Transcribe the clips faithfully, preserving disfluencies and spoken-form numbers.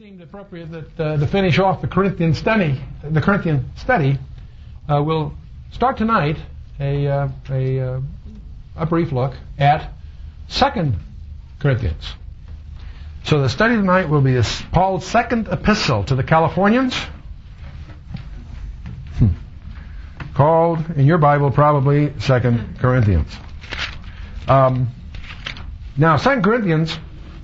Seemed appropriate that uh, to finish off the Corinthian study, the Corinthian study, uh, we'll start tonight a uh, a, uh, a brief look at Second Corinthians. So the study tonight will be this, Paul's second epistle to the Californians, hmm. called in your Bible probably Second Corinthians. Um, now, Second Corinthians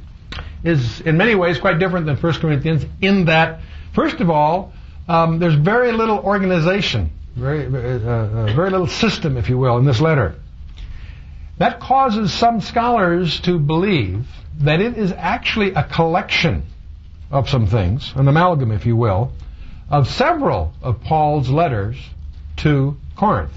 is in many ways quite different than First Corinthians in that, first of all, um, there's very little organization, very, uh, uh, very little system, if you will, in this letter. That causes some scholars to believe that it is actually a collection of some things, an amalgam, if you will, of several of Paul's letters to Corinth.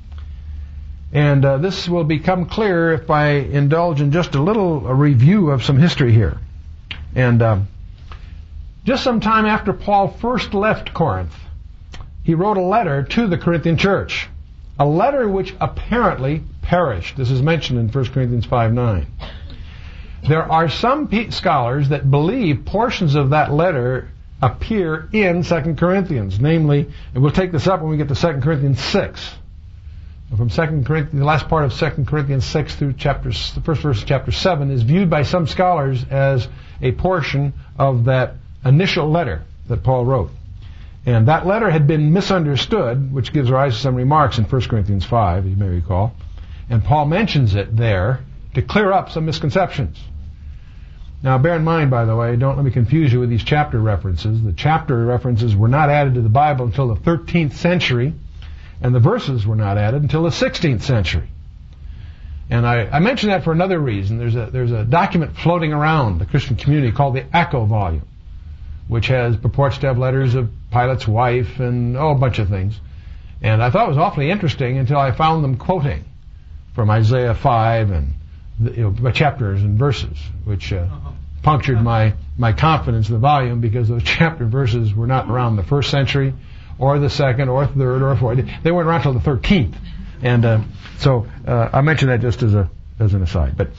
And uh, this will become clear if I indulge in just a little a review of some history here. And um, just some time after Paul first left Corinth, he wrote a letter to the Corinthian church, a letter which apparently perished. This is mentioned in First Corinthians five nine. There are some pe- scholars that believe portions of that letter appear in Second Corinthians, namely, and we'll take this up when we get to Second Corinthians six. From Second Corinthians, the last part of Second Corinthians six through chapters, the first verse of chapter seven is viewed by some scholars as a portion of that initial letter that Paul wrote. And that letter had been misunderstood, which gives rise to some remarks in First Corinthians five, you may recall. And Paul mentions it there to clear up some misconceptions. Now, bear in mind, by the way, don't let me confuse you with these chapter references. The chapter references were not added to the Bible until the thirteenth century. And the verses were not added until the sixteenth century. And I, I mention that for another reason. There's a there's a document floating around the Christian community called the Echo Volume, which has purports to have letters of Pilate's wife and oh, a bunch of things. And I thought it was awfully interesting until I found them quoting from Isaiah five and the, you know, chapters and verses, which uh, punctured my, my confidence in the volume because those chapter verses were not around the first century, or the second, or third, or fourth. They weren't around until the thirteenth. And uh, so uh, I mention that just as a as an aside. But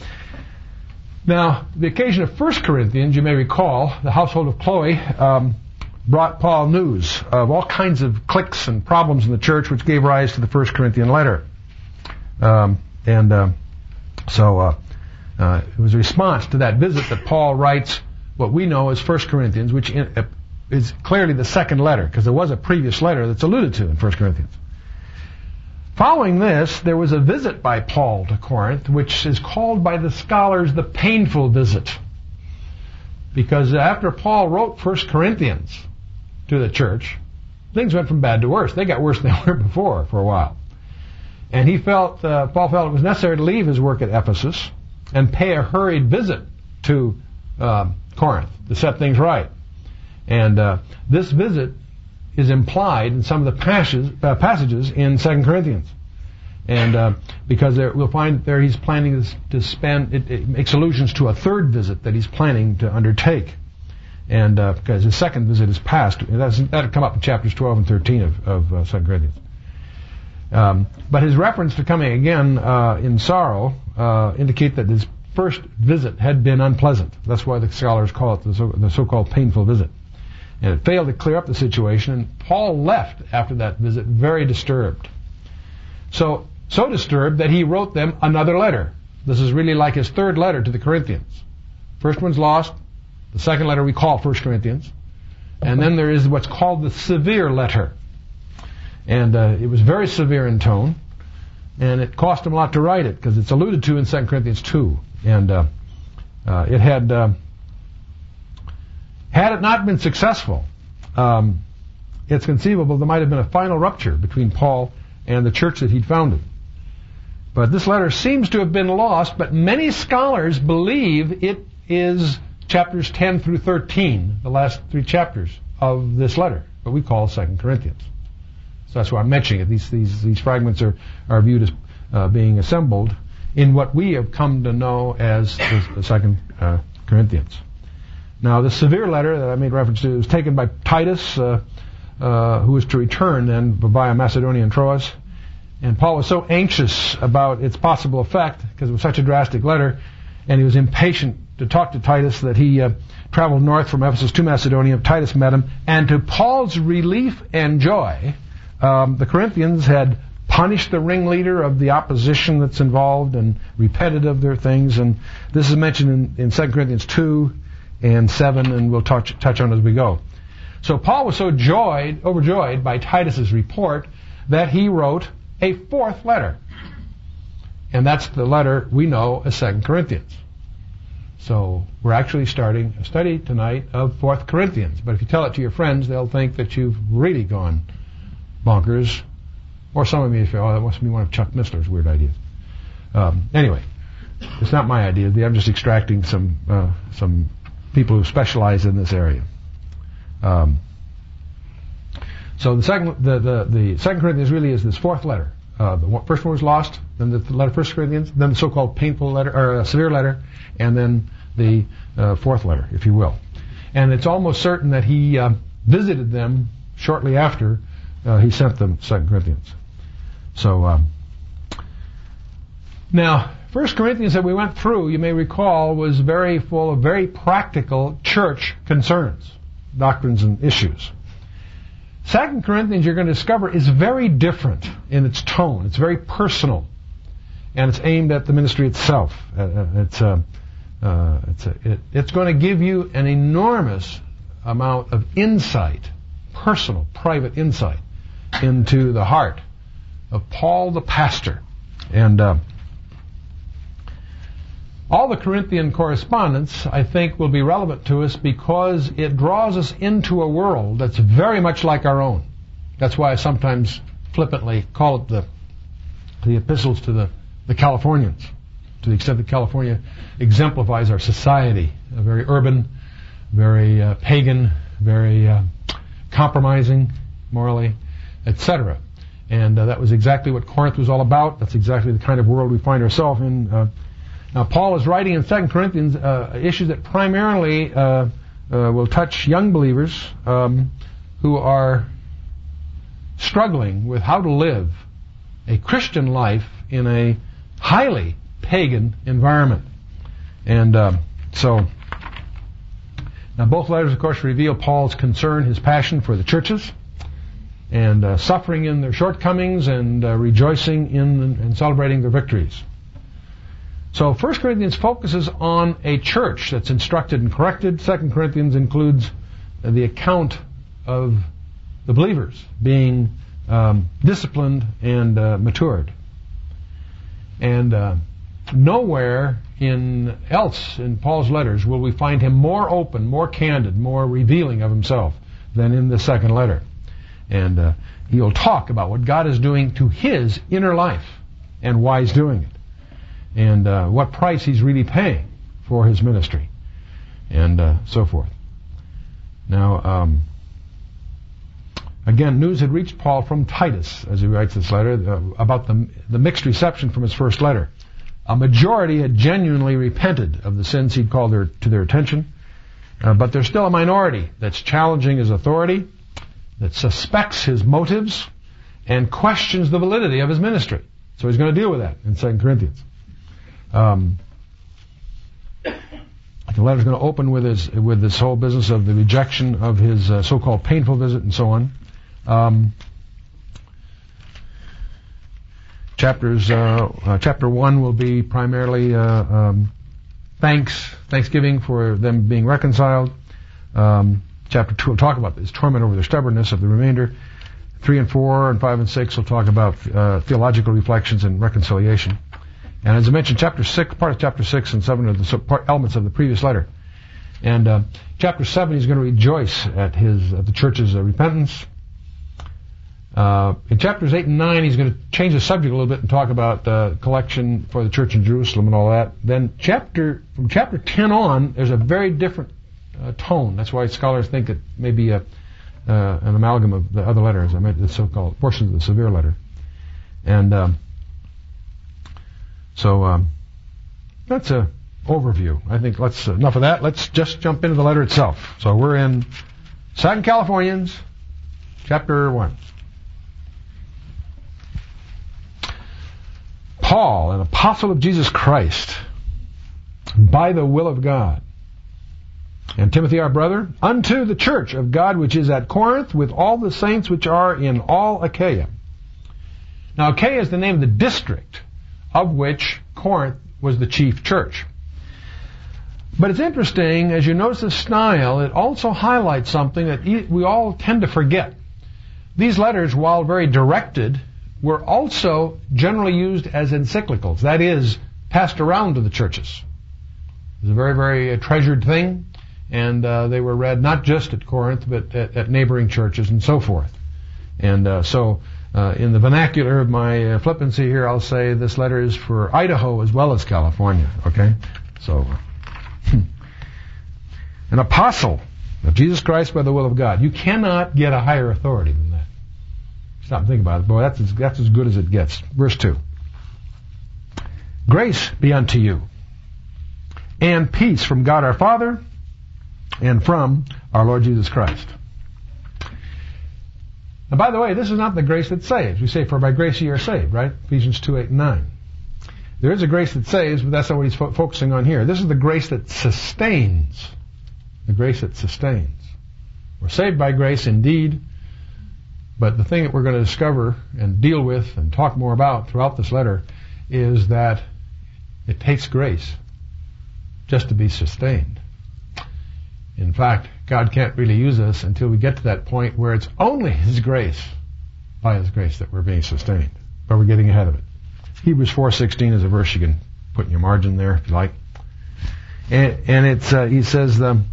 now, the occasion of First Corinthians, you may recall, the household of Chloe um, brought Paul news of all kinds of cliques and problems in the church, which gave rise to the First Corinthian letter. Um, and uh, so uh, uh, it was a response to that visit that Paul writes what we know as First Corinthians, which in, uh, is clearly the second letter, because there was a previous letter that's alluded to in First Corinthians. Following this, there was a visit by Paul to Corinth, which is called by the scholars the painful visit. Because after Paul wrote First Corinthians to the church, things went from bad to worse. They got worse than they were before for a while. And he felt, uh, Paul felt it was necessary to leave his work at Ephesus and pay a hurried visit to uh, Corinth to set things right. And uh, this visit is implied in some of the passages, uh, passages in Second Corinthians. And uh, because there, we'll find there he's planning to spend, it, it makes allusions to a third visit that he's planning to undertake. And uh, because his second visit is past, that'll come up in chapters twelve and thirteen of, of uh, Second Corinthians. Um, but his reference to coming again uh, in sorrow uh, indicate that his first visit had been unpleasant. That's why the scholars call it the, so, the so-called painful visit. And it failed to clear up the situation, and Paul left after that visit very disturbed. So, so disturbed that he wrote them another letter. This is really like his third letter to the Corinthians. First one's lost. The second letter we call First Corinthians. And then there is what's called the severe letter. And uh, it was very severe in tone, and it cost him a lot to write it, because it's alluded to in Second Corinthians two. And uh, uh, it had... Uh, Had it not been successful, um, it's conceivable there might have been a final rupture between Paul and the church that he'd founded. But this letter seems to have been lost, but many scholars believe it is chapters ten through thirteen, the last three chapters of this letter, what we call Second Corinthians. So that's why I'm mentioning it. These, these, these fragments are, are viewed as uh, being assembled in what we have come to know as the, the Second uh, Corinthians. Now, the severe letter that I made reference to was taken by Titus, uh, uh, who was to return then via Macedonia and Troas. And Paul was so anxious about its possible effect, because it was such a drastic letter, and he was impatient to talk to Titus that he uh, traveled north from Ephesus to Macedonia. Titus met him, and to Paul's relief and joy, um, the Corinthians had punished the ringleader of the opposition that's involved and repented of their things. And this is mentioned in, in Second Corinthians two and seven, and we'll touch, touch on it as we go. So Paul was so joyed, overjoyed by Titus's report that he wrote a fourth letter. And that's the letter we know as Second Corinthians. So we're actually starting a study tonight of Fourth Corinthians. But if you tell it to your friends, they'll think that you've really gone bonkers. Or some of you say, oh, that must be one of Chuck Missler's weird ideas. Um, anyway, it's not my idea. I'm just extracting some uh, some people who specialize in this area. Um, so the second, the, the, the Second Corinthians really is this fourth letter. Uh, the one, first one was lost, then the letter First Corinthians, then the so-called painful letter or uh, severe letter, and then the uh, fourth letter, if you will. And it's almost certain that he uh, visited them shortly after uh, he sent them Second Corinthians. So um, now, First Corinthians that we went through, you may recall, was very full of very practical church concerns, doctrines and issues. Second Corinthians, you're going to discover, is very different in its tone. It's very personal, and it's aimed at the ministry itself. Uh, it's uh, uh, it's, a, it, it's going to give you an enormous amount of insight, personal, private insight, into the heart of Paul the pastor. And uh, all the Corinthian correspondence, I think, will be relevant to us because it draws us into a world that's very much like our own. That's why I sometimes flippantly call it the the epistles to the, the Californians, to the extent that California exemplifies our society, a very urban, very uh, pagan, very uh, compromising morally, et cetera. And uh, that was exactly what Corinth was all about. That's exactly the kind of world we find ourselves in. Uh, Now, Paul is writing in Second Corinthians uh, issues that primarily uh, uh, will touch young believers um, who are struggling with how to live a Christian life in a highly pagan environment. And uh, so, now both letters, of course, reveal Paul's concern, his passion for the churches, and uh, suffering in their shortcomings and uh, rejoicing in and celebrating their victories. So First Corinthians focuses on a church that's instructed and corrected. Second Corinthians includes the account of the believers being um, disciplined and uh, matured. And uh, nowhere in else in Paul's letters will we find him more open, more candid, more revealing of himself than in the second letter. And uh, he'll talk about what God is doing to his inner life and why he's doing it. And uh, what price he's really paying for his ministry, and uh, so forth. Now, um, again, news had reached Paul from Titus, as he writes this letter, uh, about the, the mixed reception from his first letter. A majority had genuinely repented of the sins he'd called their, to their attention, uh, but there's still a minority that's challenging his authority, that suspects his motives, and questions the validity of his ministry. So he's going to deal with that in Second Corinthians. Um, the letter's going to open with his with this whole business of the rejection of his uh, so-called painful visit and so on. Um, chapters uh, uh, chapter one will be primarily uh, um, thanks thanksgiving for them being reconciled. Um, chapter two will talk about this torment over the stubbornness of the remainder. Three and four and five and six will talk about uh, theological reflections and reconciliation. And as I mentioned, chapter six, part of chapter six and seven are the part, elements of the previous letter. And uh, chapter seven, he's going to rejoice at his at the church's uh, repentance. Uh, in chapters eight and nine, he's going to change the subject a little bit and talk about uh, collection for the church in Jerusalem and all that. Then chapter from chapter ten on, there's a very different uh, tone. That's why scholars think it may be a, uh, an amalgam of the other letters, I meant the so-called portions of the severe letter. And um, So um, that's a overview. I think let's uh, enough of that. Let's just jump into the letter itself. So we're in Second Californians, chapter one. Paul, an apostle of Jesus Christ, by the will of God. And Timothy our brother, unto the church of God which is at Corinth, with all the saints which are in all Achaia. Now Achaia is the name of the district of which Corinth was the chief church. But it's interesting, as you notice the style, it also highlights something that we all tend to forget. These letters, while very directed, were also generally used as encyclicals. That is, passed around to the churches. It was a very, very treasured thing, and uh, they were read not just at Corinth, but at, at neighboring churches and so forth. And uh, so, uh, in the vernacular of my uh, flippancy here, I'll say this letter is for Idaho as well as California, okay? So, an apostle of Jesus Christ by the will of God. You cannot get a higher authority than that. Stop and think about it. Boy, that's as, that's as good as it gets. Verse two. Grace be unto you, and peace from God our Father, and from our Lord Jesus Christ. Now, by the way, this is not the grace that saves. We say, for by grace ye are saved, right? Ephesians two, eight, and nine. There is a grace that saves, but that's not what he's fo- focusing on here. This is the grace that sustains. The grace that sustains. We're saved by grace indeed, but the thing that we're going to discover and deal with and talk more about throughout this letter is that it takes grace just to be sustained. In fact, God can't really use us until we get to that point where it's only His grace, by His grace, that we're being sustained. But we're getting ahead of it. Hebrews four sixteen is a verse you can put in your margin there if you like. And, and it's uh, he says, um,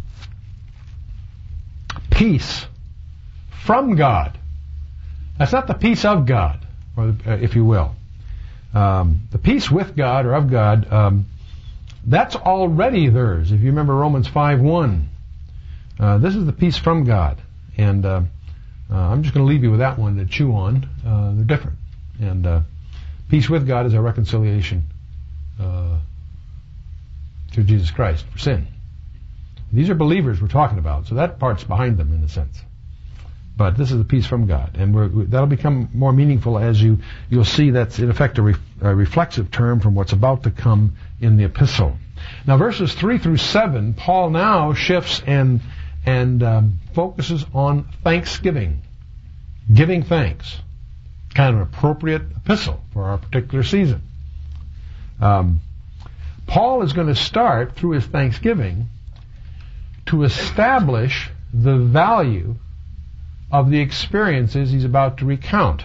peace from God. That's not the peace of God, or uh, if you will. Um, the peace with God or of God, um, that's already theirs. If you remember Romans five one, uh, this is the peace from God. And uh, uh, I'm just going to leave you with that one to chew on. Uh, they're different. And uh, peace with God is our reconciliation uh, through Jesus Christ for sin. These are believers we're talking about, so that part's behind them in a sense. But this is the peace from God, and we're, that'll become more meaningful as you you'll see that's in effect a, re, a reflexive term from what's about to come in the epistle. Now, verses three through seven, Paul now shifts and and um, focuses on thanksgiving, giving thanks. Kind of an appropriate epistle for our particular season. Um, Paul is going to start through his thanksgiving to establish the value of the experiences he's about to recount.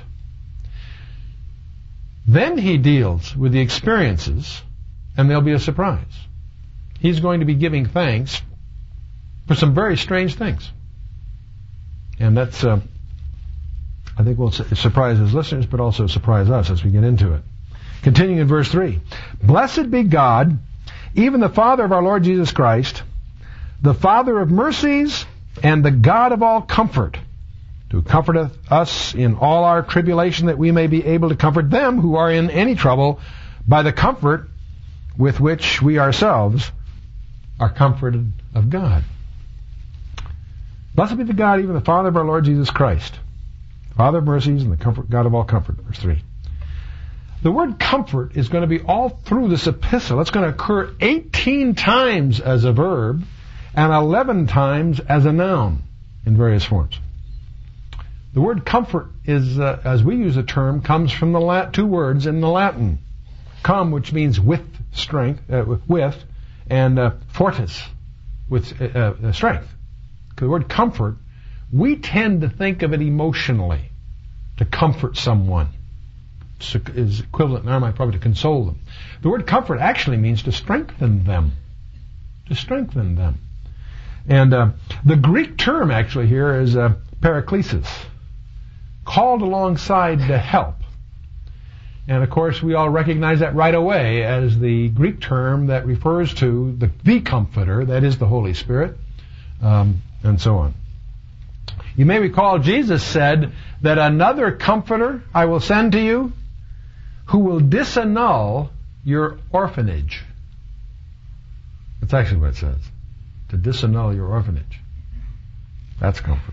Then he deals with the experiences, and there'll be a surprise. He's going to be giving thanks for some very strange things. And that's, uh, I think, will surprise his listeners, but also surprise us as we get into it. Continuing in verse three. Blessed be God, even the Father of our Lord Jesus Christ, the Father of mercies, and the God of all comfort, who comforteth us in all our tribulation, that we may be able to comfort them who are in any trouble by the comfort with which we ourselves are comforted of God. Blessed be the God, even the Father of our Lord Jesus Christ, Father of mercies and the comfort, God of all comfort. Verse three. The word comfort is going to be all through this epistle. It's going to occur eighteen times as a verb and eleven times as a noun in various forms. The word comfort is, uh, as we use the term, comes from the Lat- two words in the Latin. Com, which means with strength, uh, with, and uh, fortis, with uh, uh, strength. The word comfort, we tend to think of it emotionally, to comfort someone. Is equivalent in our mind probably to console them. The word comfort actually means to strengthen them. To strengthen them. And uh, the Greek term actually here is uh, paraklesis, called alongside to help. And of course we all recognize that right away as the Greek term that refers to the, the Comforter, that is the Holy Spirit, um, and so on. You may recall Jesus said that another Comforter I will send to you who will disannul your orphanage. That's actually what it says. To disannul your orphanage. That's comfort.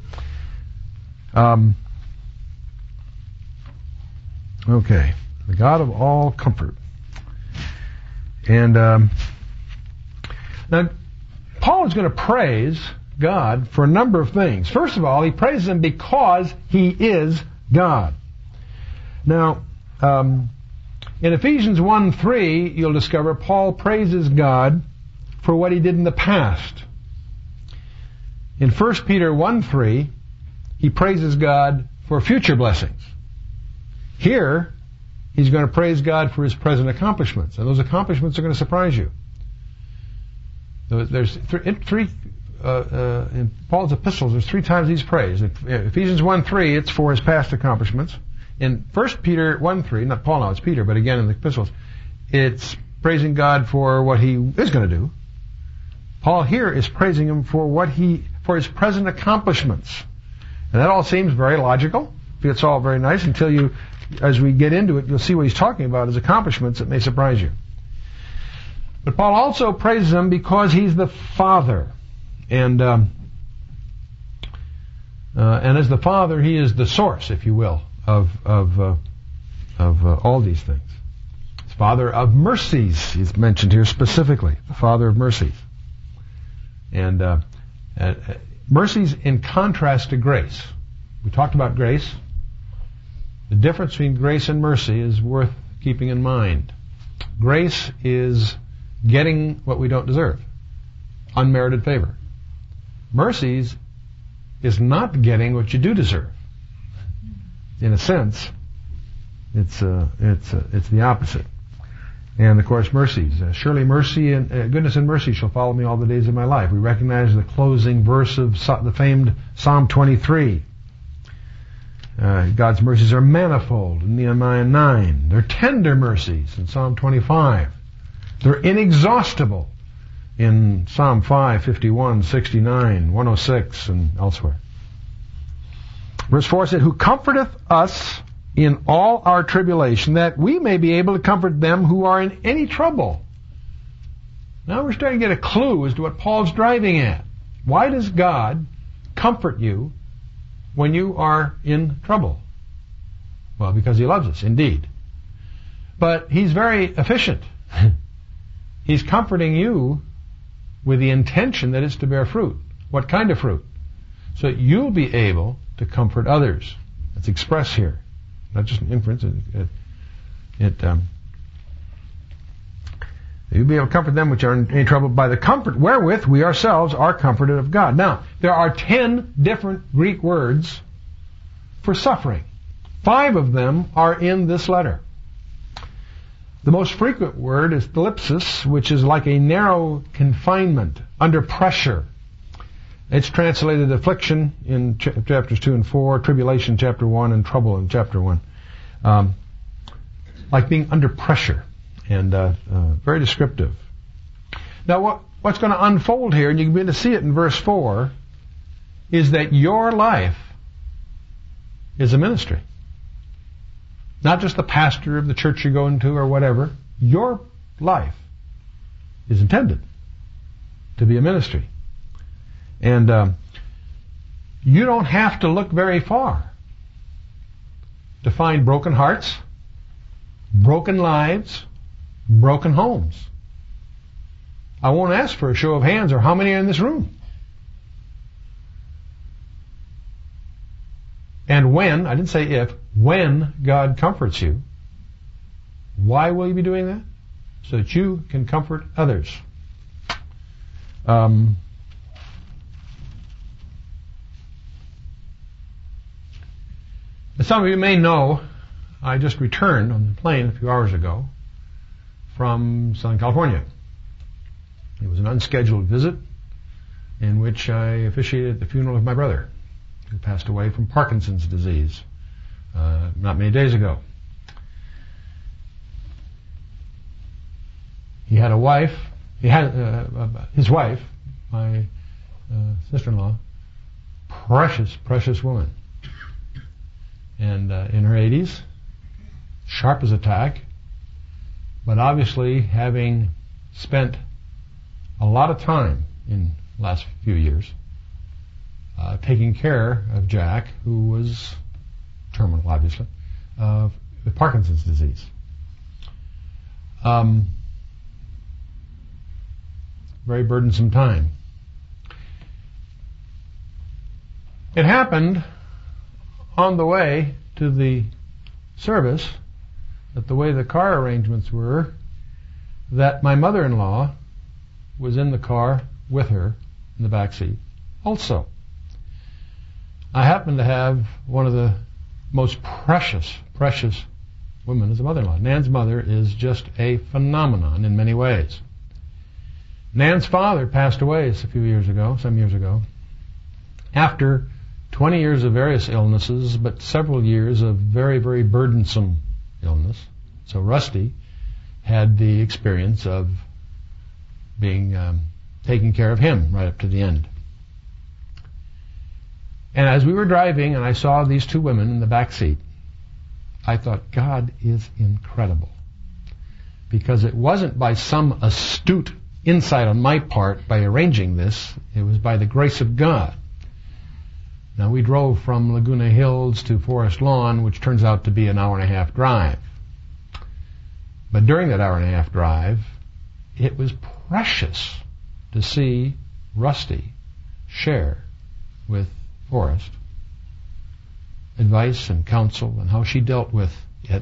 Um, okay. The God of all comfort. And um, Now, Paul is going to praise God for a number of things. First of all, he praises Him because He is God. Now, um, in Ephesians one three, you'll discover Paul praises God for what He did in the past. In First Peter one three, he praises God for future blessings. Here, he's going to praise God for His present accomplishments, and those accomplishments are going to surprise you. There's three, uh, uh, in Paul's epistles, there's three times he's praised. In Ephesians one three, it's for his past accomplishments. In First Peter one three, not Paul now, it's Peter, but again in the epistles, it's praising God for what He is going to do. Paul here is praising Him for what he, for His present accomplishments. And that all seems very logical. It's all very nice until you, as we get into it, you'll see what he's talking about, his accomplishments that may surprise you. But Paul also praises Him because He's the Father. And, um, uh, and as the Father, He is the source, if you will, of, of, uh, of uh, all these things. He's Father of mercies, He's mentioned here specifically. The Father of mercies. And, uh, uh, mercies in contrast to grace. We talked about grace. The difference between grace and mercy is worth keeping in mind. Grace is getting what we don't deserve. Unmerited favor. Mercies is not getting what you do deserve. In a sense, it's uh, it's uh, it's the opposite. And of course, mercies. Uh, surely mercy and uh, goodness and mercy shall follow me all the days of my life. We recognize the closing verse of so- the famed Psalm twenty-three. Uh, God's mercies are manifold in Nehemiah nine. They're tender mercies in Psalm twenty-five. They're inexhaustible in Psalm five, fifty-one, sixty-nine, one oh six, and elsewhere. Verse four said, who comforteth us in all our tribulation, that we may be able to comfort them who are in any trouble. Now we're starting to get a clue as to what Paul's driving at. Why does God comfort you when you are in trouble? Well, because He loves us, indeed. But He's very efficient. He's comforting you with the intention that it's to bear fruit. What kind of fruit? So that you'll be able to comfort others. That's expressed here. Not just an inference. It, it, it um, you'll be able to comfort them which are in any trouble by the comfort wherewith we ourselves are comforted of God. Now, there are ten different Greek words for suffering. Five of them are in this letter. The most frequent word is thlipsis, which is like a narrow confinement, under pressure. It's translated affliction in ch- chapters two and four, tribulation chapter one, and trouble in chapter one. Um, like being under pressure, and uh, uh, very descriptive. Now, what, what's going to unfold here, and you can begin to see it in verse four, is that your life is a ministry. Not just the pastor of the church you're going to or whatever. Your life is intended to be a ministry. And um, you don't have to look very far to find broken hearts, broken lives, broken homes. I won't ask for a show of hands or how many are in this room. And when, I didn't say if, when God comforts you, why will you be doing that? So that you can comfort others. Um, as some of you may know, I just returned on the plane a few hours ago from Southern California. It was an unscheduled visit in which I officiated the funeral of my brother, who passed away from Parkinson's disease uh, not many days ago. He had a wife, he had uh, his wife, my uh, sister-in-law, precious, precious woman. And uh, in her eighties, sharp as a tack, but obviously having spent a lot of time in the last few years Uh, taking care of Jack, who was terminal, obviously, uh, with Parkinson's disease. Um, very burdensome time. It happened on the way to the service, that the way the car arrangements were, that my mother-in-law was in the car with her in the back seat also. I happen to have one of the most precious, precious women as a mother-in-law. Nan's mother is just a phenomenon in many ways. Nan's father passed away a few years ago, some years ago, after twenty years of various illnesses, but several years of very, very burdensome illness. So Rusty had the experience of being um, taking care of him right up to the end. And as we were driving and I saw these two women in the back seat, I thought, God is incredible. Because it wasn't by some astute insight on my part by arranging this, it was by the grace of God. Now, we drove from Laguna Hills to Forest Lawn, which turns out to be an hour and a half drive. But during that hour and a half drive, it was precious to see Rusty share with Forrest advice and counsel and how she dealt with it.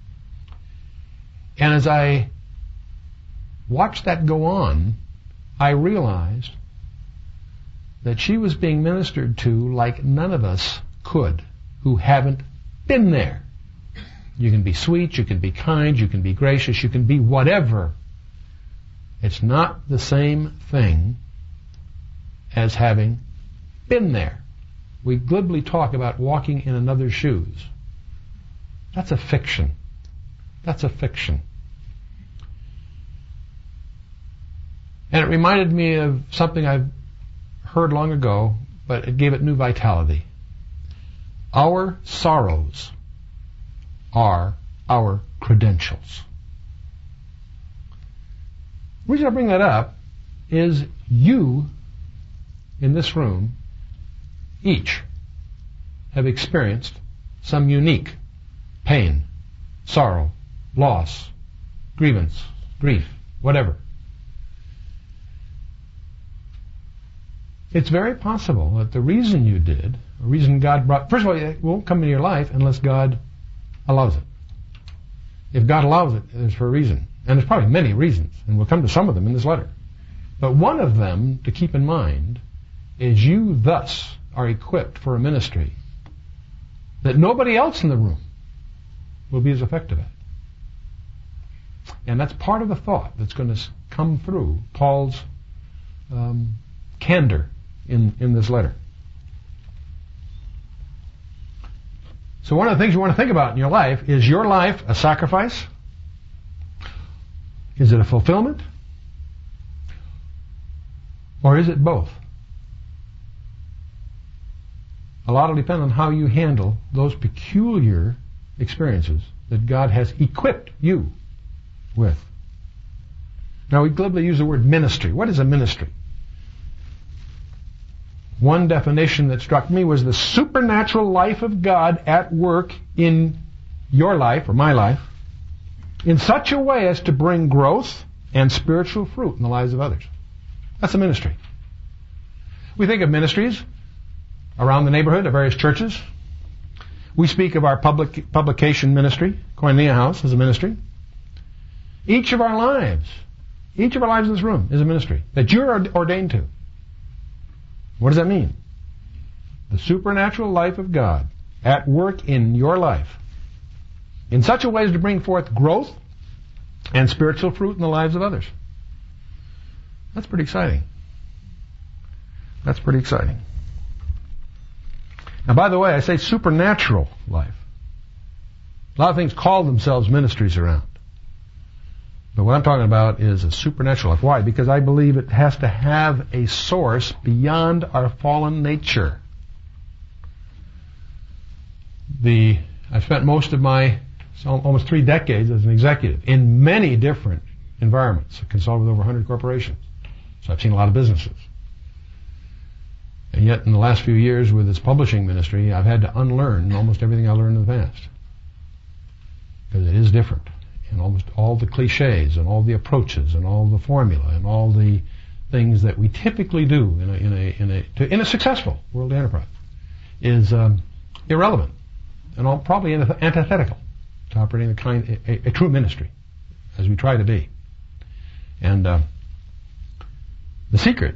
And as I watched that go on, I realized that she was being ministered to like none of us could who haven't been there. You can be sweet, you can be kind, you can be gracious, you can be whatever. It's not the same thing as having been there. We glibly talk about walking in another's shoes. That's a fiction. That's a fiction. And it reminded me of something I've heard long ago, but it gave it new vitality. Our sorrows are our credentials. The reason I bring that up is you in this room each have experienced some unique pain, sorrow, loss, grievance, grief, whatever. It's very possible that the reason you did, the reason God brought, first of all, it won't come into your life unless God allows it. If God allows it, it's for a reason. And there's probably many reasons, and we'll come to some of them in this letter. But one of them to keep in mind is you thus are equipped for a ministry that nobody else in the room will be as effective at. And that's part of the thought that's going to come through Paul's um, candor in, in this letter. So one of the things you want to think about in your life, is your life a sacrifice? Is it a fulfillment? Or is it both? A lot will depend on how you handle those peculiar experiences that God has equipped you with. Now, we glibly use the word ministry. What is a ministry? One definition that struck me was the supernatural life of God at work in your life, or my life, in such a way as to bring growth and spiritual fruit in the lives of others. That's a ministry. We think of ministries around the neighborhood of various churches. We speak of our public publication ministry, Koinonia House, as a ministry. Each of our lives, each of our lives in this room is a ministry that you're ordained to. What does that mean? The supernatural life of God at work in your life in such a way as to bring forth growth and spiritual fruit in the lives of others. That's pretty exciting. That's pretty exciting. Now, by the way, I say supernatural life. A lot of things call themselves ministries around. But what I'm talking about is a supernatural life. Why? Because I believe it has to have a source beyond our fallen nature. The I've spent most of my almost three decades as an executive in many different environments. I've consulted with over one hundred corporations. So I've seen a lot of businesses. And yet in the last few years with this publishing ministry, I've had to unlearn almost everything I learned in the past. Because it is different. And almost all the cliches and all the approaches and all the formula and all the things that we typically do in a in a in a to, in a successful world enterprise is um, irrelevant and all, probably antithetical to operating a kind a, a true ministry as we try to be. And uh, the secret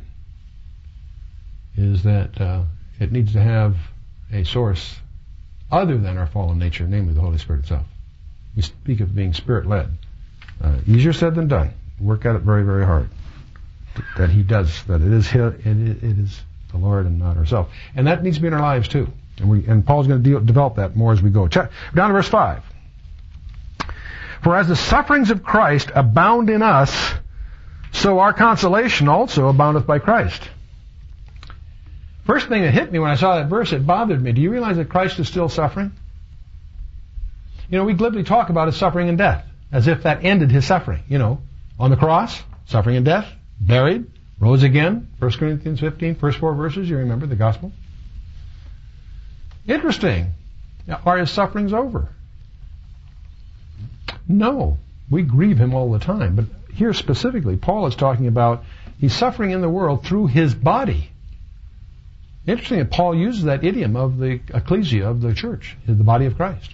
is that uh, it needs to have a source other than our fallen nature, namely the Holy Spirit itself. We speak of being Spirit-led. Uh, easier said than done. Work at it very, very hard. That He does, that it is His, it, it is the Lord and not ourselves. And that needs to be in our lives too. And we and Paul's going to deal, develop that more as we go. Check, down to verse five. For as the sufferings of Christ abound in us, so our consolation also aboundeth by Christ. First thing that hit me when I saw that verse, it bothered me. Do you realize that Christ is still suffering? You know, we glibly talk about His suffering and death, as if that ended His suffering. You know, on the cross, suffering and death, buried, rose again, First Corinthians fifteen, first four verses, you remember the gospel. Interesting. Now, are His sufferings over? No. We grieve Him all the time. But here specifically, Paul is talking about He's suffering in the world through His body. Interesting that Paul uses that idiom of the ecclesia, of the church, the body of Christ.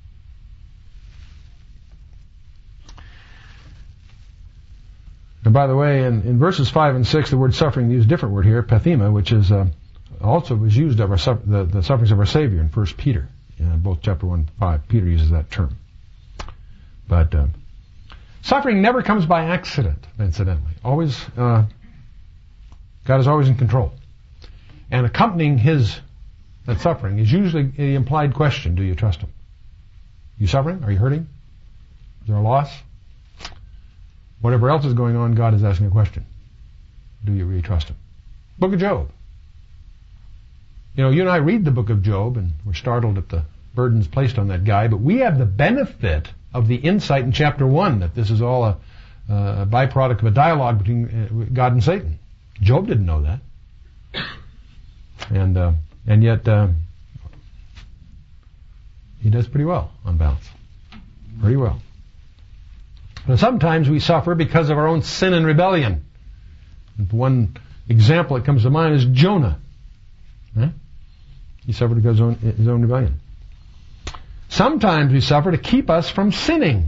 And by the way, in, in verses five and six, the word suffering used a different word here, pathema, which is uh, also was used of our the, the sufferings of our Savior in First Peter. In both chapter one and five, Peter uses that term. But uh, suffering never comes by accident, incidentally. Always, uh, God is always in control. And accompanying His that suffering is usually the implied question, do you trust Him? You suffering? Are you hurting? Is there a loss? Whatever else is going on, God is asking a question. Do you really trust Him? Book of Job. You know, you and I read the book of Job, and we're startled at the burdens placed on that guy, but we have the benefit of the insight in chapter one that this is all a, uh, a byproduct of a dialogue between uh, God and Satan. Job didn't know that. And uh, and yet uh, he does pretty well on balance. Pretty well. And sometimes we suffer because of our own sin and rebellion. And one example that comes to mind is Jonah. Right? He suffered because of his own, his own rebellion. Sometimes we suffer to keep us from sinning.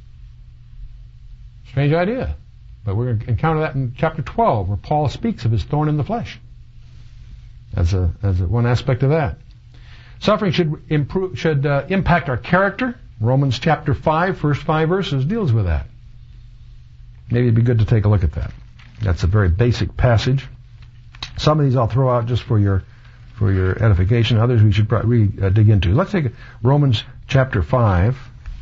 Strange idea. But we're going to encounter that in chapter twelve, where Paul speaks of his thorn in the flesh. As a as a, one aspect of that. Suffering should improve, should uh, impact our character. Romans chapter five, first five verses, deals with that. Maybe it'd be good to take a look at that. That's a very basic passage. Some of these I'll throw out just for your for your edification. Others we should probably uh, dig into. Let's take Romans chapter five.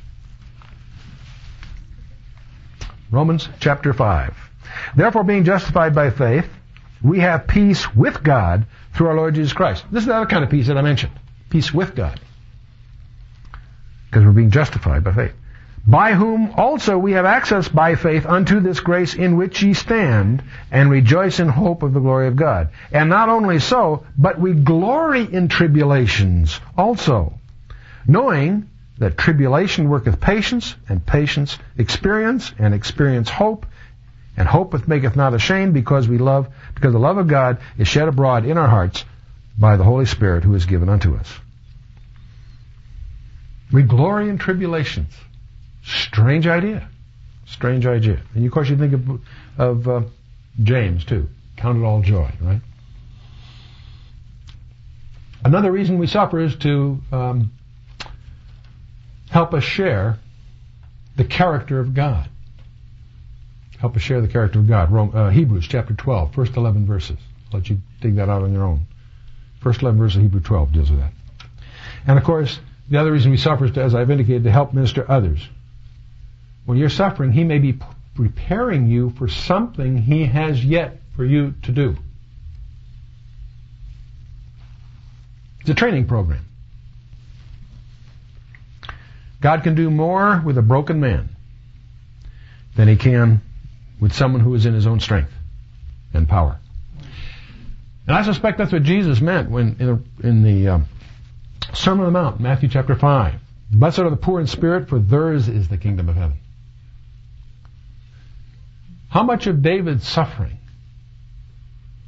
Romans chapter five. Therefore, being justified by faith, we have peace with God through our Lord Jesus Christ. This is the other kind of peace that I mentioned. Peace with God. Because we're being justified by faith. By whom also we have access by faith unto this grace in which ye stand, and rejoice in hope of the glory of God. And not only so, but we glory in tribulations also, knowing that tribulation worketh patience, and patience experience, and experience hope, and hope maketh not ashamed, because we love, because the love of God is shed abroad in our hearts by the Holy Spirit who is given unto us. We glory in tribulations. Strange idea. Strange idea. And of course you think of, of uh, James too. Count it all joy, right? Another reason we suffer is to um, help us share the character of God. Help us share the character of God. Rome, uh, Hebrews chapter twelve, first eleven verses. I'll let you dig that out on your own. First eleven verses of Hebrews twelve deals with that. And of course, the other reason we suffer is, to, as I've indicated, to help minister others. When you're suffering, He may be p- preparing you for something He has yet for you to do. It's a training program. God can do more with a broken man than He can with someone who is in his own strength and power. And I suspect that's what Jesus meant when in the, in the um, Sermon on the Mount, Matthew chapter five. Blessed are the poor in spirit, for theirs is the kingdom of heaven. How much of David's suffering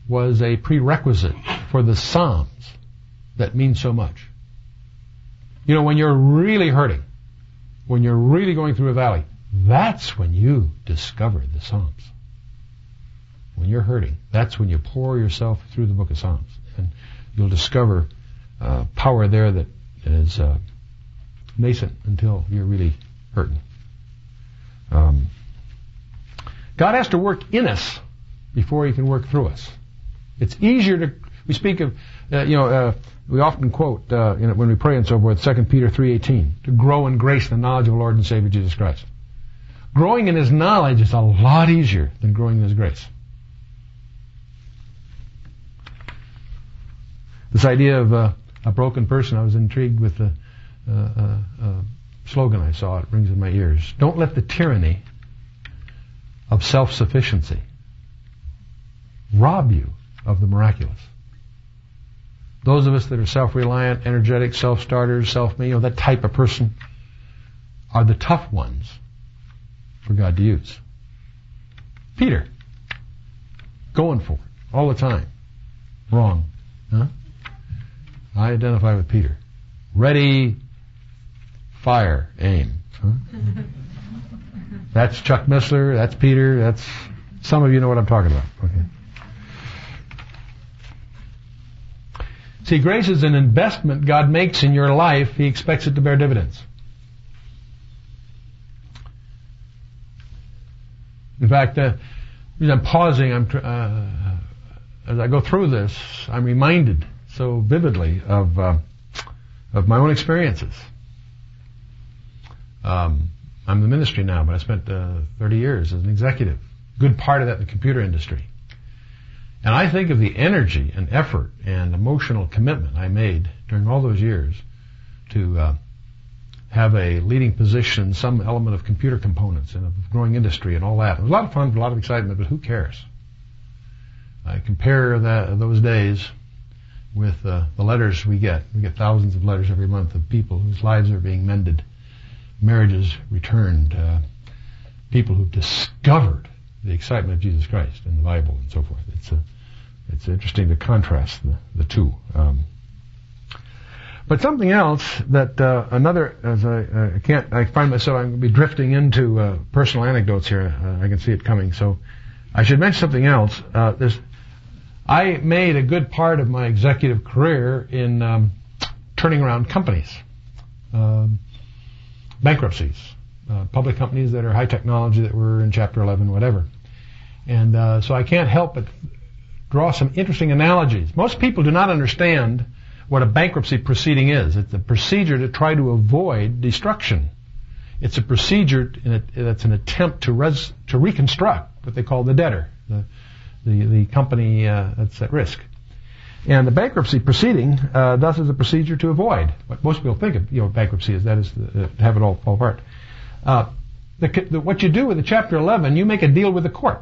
was a prerequisite for the Psalms that mean so much. You know, when you're really hurting, when you're really going through a valley, that's when you discover the Psalms. When you're hurting, that's when you pour yourself through the book of Psalms. And you'll discover uh, power there that is uh, nascent until you're really hurting. Um, God has to work in us before He can work through us. It's easier to, we speak of, uh, you know, uh, we often quote, uh, you know, when we pray and so forth, Second Peter three eighteen, to grow in grace and the knowledge of the Lord and Savior Jesus Christ. Growing in His knowledge is a lot easier than growing in His grace. This idea of uh, a broken person, I was intrigued with the uh, uh, uh, slogan I saw. It rings in my ears. Don't let the tyranny of self-sufficiency rob you of the miraculous. Those of us that are self-reliant, energetic, self-starters, self-me, you know, that type of person are the tough ones for God to use. Peter, going for it all the time. Wrong. Huh? I identify with Peter. Ready, fire, aim. Huh? That's Chuck Missler, that's Peter, that's... Some of you know what I'm talking about. Okay. See, grace is an investment God makes in your life. He expects it to bear dividends. In fact, uh, I'm pausing. I'm tr- uh, as I go through this, I'm reminded so vividly of uh, of my own experiences. Um, I'm in the ministry now, but I spent uh, thirty years as an executive. Good part of that in the computer industry. And I think of the energy and effort and emotional commitment I made during all those years to uh, have a leading position, some element of computer components in a growing industry and all that. It was a lot of fun, a lot of excitement, but who cares? I compare that, those days with uh, the letters we get. We get thousands of letters every month of people whose lives are being mended, marriages returned, uh, people who've discovered the excitement of Jesus Christ and the Bible and so forth. It's a, it's interesting to contrast the, the two. Um, but something else that uh, another, as I, uh, I can't, I find myself, I'm going to be drifting into uh, personal anecdotes here. Uh, I can see it coming. So I should mention something else. Uh, there's, I made a good part of my executive career in um, turning around companies, um, bankruptcies. Uh, public companies that are high technology that were in Chapter eleven, whatever. And uh, so I can't help but draw some interesting analogies. Most people do not understand what a bankruptcy proceeding is. It's a procedure to try to avoid destruction. It's a procedure in a, that's an attempt to res, to reconstruct what they call the debtor, the the, the company uh, that's at risk. And the bankruptcy proceeding uh, thus is a procedure to avoid what most people think of, you know, bankruptcy is. That is the, uh, to have it all fall apart. Uh, the, the, what you do with the Chapter eleven, you make a deal with the court.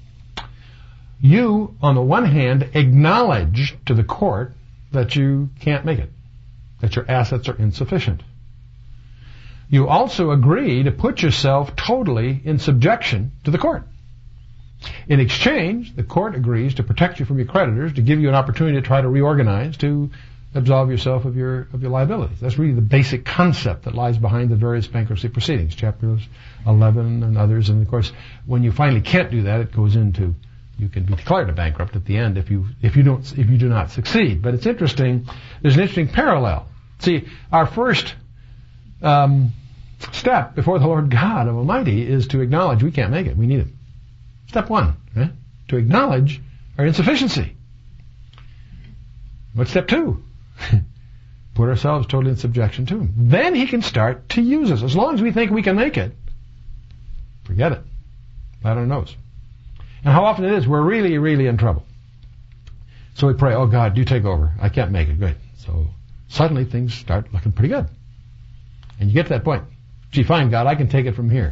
You, on the one hand, acknowledge to the court that you can't make it, that your assets are insufficient. You also agree to put yourself totally in subjection to the court. In exchange, the court agrees to protect you from your creditors, to give you an opportunity to try to reorganize, to absolve yourself of your of your liabilities. That's really the basic concept that lies behind the various bankruptcy proceedings, chapters eleven and others. And of course, when you finally can't do that, it goes into you can be declared a bankrupt at the end if you if you don't if you do not succeed. But it's interesting. There's an interesting parallel. See, our first um, step before the Lord God Almighty is to acknowledge we can't make it. We need it. Step one, right? To acknowledge our insufficiency. What's step two? Put ourselves totally in subjection to Him. Then He can start to use us. As long as we think we can make it, forget it. Flat on our nose. And how often it is, we're really, really in trouble. So we pray, oh God, you take over. I can't make it. Good. So suddenly things start looking pretty good. And you get to that point. Gee, fine, God, I can take it from here.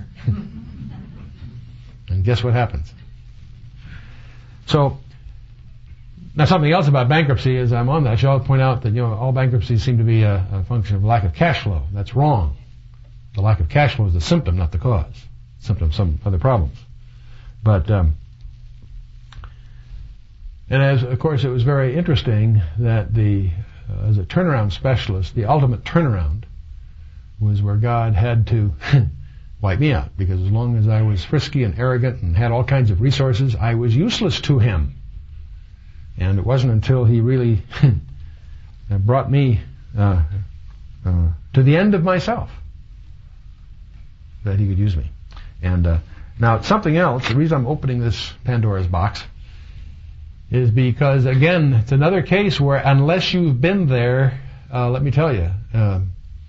And guess what happens? So, now something else about bankruptcy is I'm on that. I should point out that, you know, all bankruptcies seem to be a, a function of lack of cash flow. That's wrong. The lack of cash flow is the symptom, not the cause. Symptom of some other problems. But um, And as, of course, it was very interesting that the, uh, as a turnaround specialist, the ultimate turnaround was where God had to wipe me out, because as long as I was frisky and arrogant and had all kinds of resources, I was useless to him. And it wasn't until he really brought me uh, uh, to the end of myself that he could use me. And uh, now something else, the reason I'm opening this Pandora's box is because, again, it's another case where unless you've been there, uh, let me tell you, uh,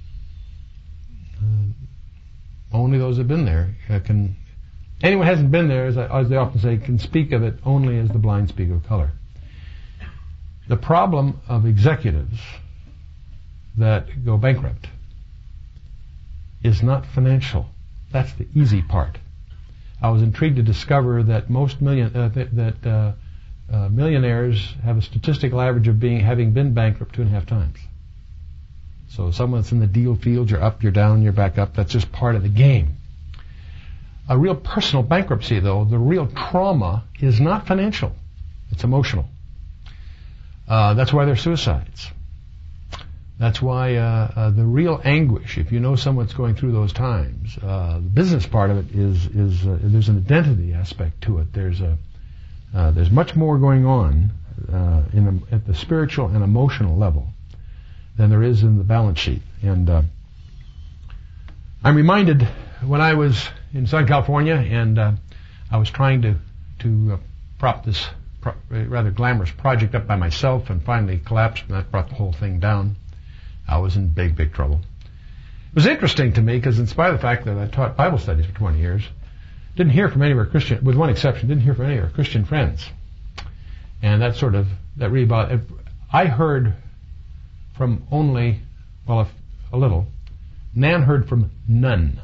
uh, only those who have been there uh, can, anyone who hasn't been there, as, I, as they often say, can speak of it only as the blind speak of color. The problem of executives that go bankrupt is not financial. That's the easy part. I was intrigued to discover that most million uh, th- that uh, uh, millionaires have a statistical average of being having been bankrupt two and a half times. So someone that's in the deal field, you're up, you're down, you're back up. That's just part of the game. A real personal bankruptcy, though, the real trauma is not financial. It's emotional. Uh, that's why they're suicides. That's why uh, uh, the real anguish, if you know someone's going through those times, uh, the business part of it is is uh, there's an identity aspect to it. There's a uh, there's much more going on uh, in a, at the spiritual and emotional level than there is in the balance sheet. And uh, I'm reminded when I was in Southern California and uh, I was trying to to uh, prop this pro- rather glamorous project up by myself, and finally collapsed, and that brought the whole thing down. I was in big, big trouble. It was interesting to me because, in spite of the fact that I taught Bible studies for twenty years, didn't hear from any of our Christian, with one exception, didn't hear from any of our Christian friends. And that sort of, that really bothered. I heard from only, well, if, a little. Nan heard from none.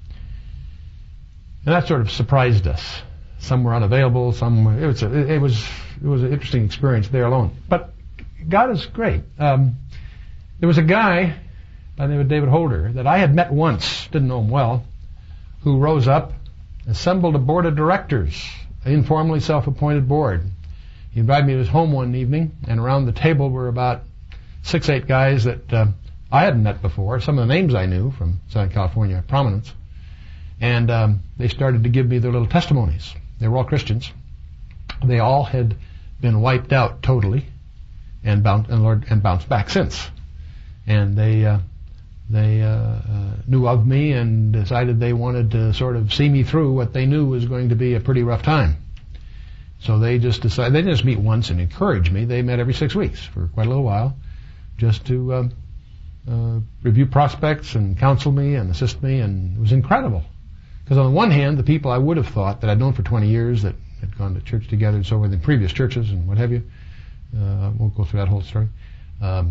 And that sort of surprised us. Some were unavailable, some were, it was, a, it was, it was an interesting experience there alone. But God is great. Um, There was a guy by the name of David Holder that I had met once, didn't know him well, who rose up, assembled a board of directors, an informally self-appointed board. He invited me to his home one evening, and around the table were about six, eight guys that uh, I hadn't met before, some of the names I knew from Southern California prominence. And um, they started to give me their little testimonies. They were all Christians. They all had been wiped out totally and, bound, and, Lord, and bounced back since. And they uh, they uh, uh, knew of me and decided they wanted to sort of see me through what they knew was going to be a pretty rough time. So they just decided, they didn't just meet once and encourage me. They met every six weeks for quite a little while just to uh, uh, review prospects and counsel me and assist me, and it was incredible. Because on the one hand, the people I would have thought that I'd known for twenty years that had gone to church together and so forth in previous churches and what have you, uh, I won't go through that whole story, um,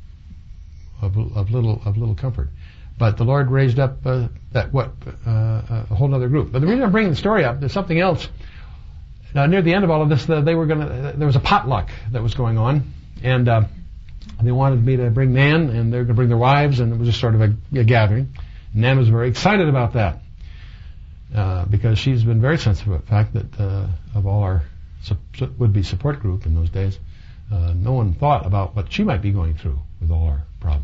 Of, of little of little comfort, but the Lord raised up uh, that what uh, a whole other group. But the reason I'm bringing the story up, there's something else. Now, near the end of all of this, uh, they were going to. There was a potluck that was going on, and uh, they wanted me to bring Nan, and they were going to bring their wives, and it was just sort of a, a gathering. Nan was very excited about that uh, because she's been very sensitive about the fact that uh, of all our su- would-be support group in those days, uh, no one thought about what she might be going through with all our problems.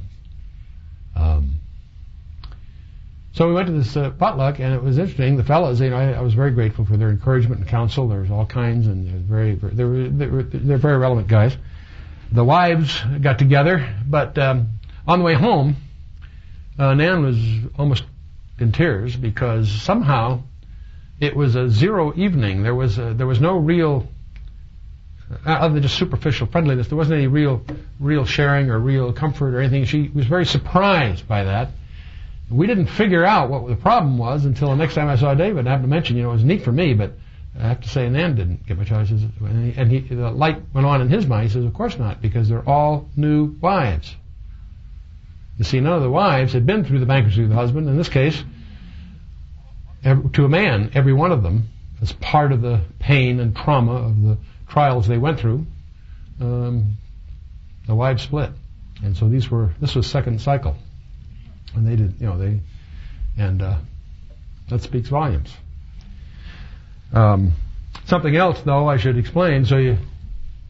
Um, so we went to this uh, potluck, and it was interesting. The fellas, you know, I, I was very grateful for their encouragement and counsel. There was all kinds, and they're very, very they were, they were they're very relevant guys. The wives got together, but um, on the way home, uh, Nan was almost in tears because somehow it was a zero evening. There was a, there was no real, other than just superficial friendliness, there wasn't any real real sharing or real comfort or anything. She was very surprised by that. We didn't figure out what the problem was until the next time I saw David. I have to mention, you know, it was neat for me, but I have to say Nan didn't get much choices. And he, the light went on in his mind. He says, of course not, because they're all new wives. You see, none of the wives had been through the bankruptcy of the husband. In this case, every, to a man, every one of them, as part of the pain and trauma of the trials they went through, um, the wives split, and so these were this was second cycle, and they did, you know, they, and uh, that speaks volumes. Um, something else, though, I should explain. So you,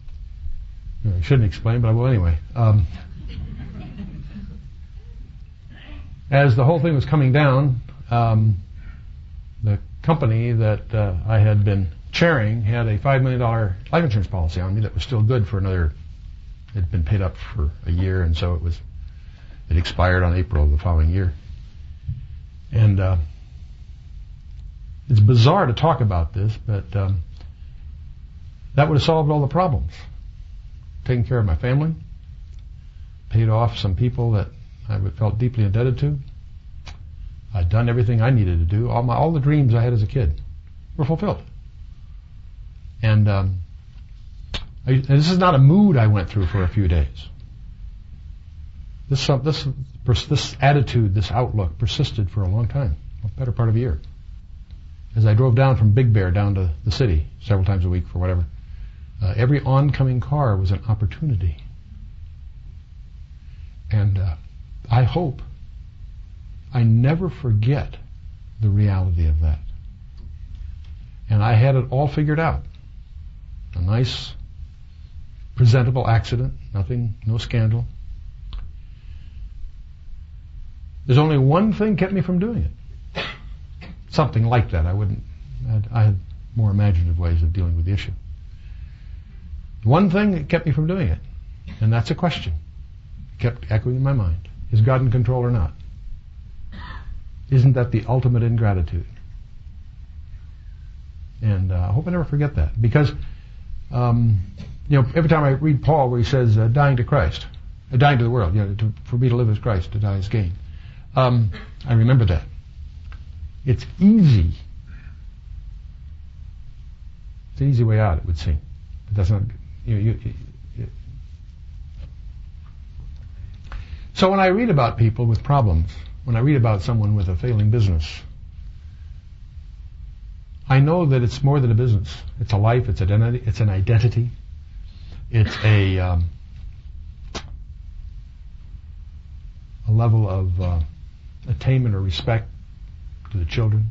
I shouldn't explain, but I will anyway. Um, as the whole thing was coming down, um, the company that uh, I had been chairing had a five million dollars life insurance policy on me that was still good for another, it had been paid up for a year, and so it was, it expired on April of the following year. And uh, it's bizarre to talk about this, but um, that would have solved all the problems. Taken care of my family, paid off some people that I felt deeply indebted to. I'd done everything I needed to do. All my, all the dreams I had as a kid were fulfilled. And, um, I, and this is not a mood I went through for a few days. This, uh, this, this attitude, this outlook persisted for a long time, a better part of a year. As I drove down from Big Bear down to the city several times a week for whatever, uh, every oncoming car was an opportunity. And uh, I hope I never forget the reality of that. And I had it all figured out. A nice, presentable accident, nothing, no scandal. There's only one thing kept me from doing it. Something like that. I wouldn't, I'd, I had more imaginative ways of dealing with the issue. One thing that kept me from doing it, and that's a question. It kept echoing in my mind. Is God in control or not? Isn't that the ultimate ingratitude? And uh, I hope I never forget that. Because, um, you know, every time I read Paul where he says, uh, dying to Christ, uh, dying to the world, you know, to, for me to live as Christ, to die as gain. Um, I remember that. It's easy. It's an easy way out, it would seem. But that's not, you know, you, you, so when I read about people with problems, when I read about someone with a failing business, I know that it's more than a business. It's a life, it's identity, it's an identity, it's a um, a level of uh, attainment or respect to the children.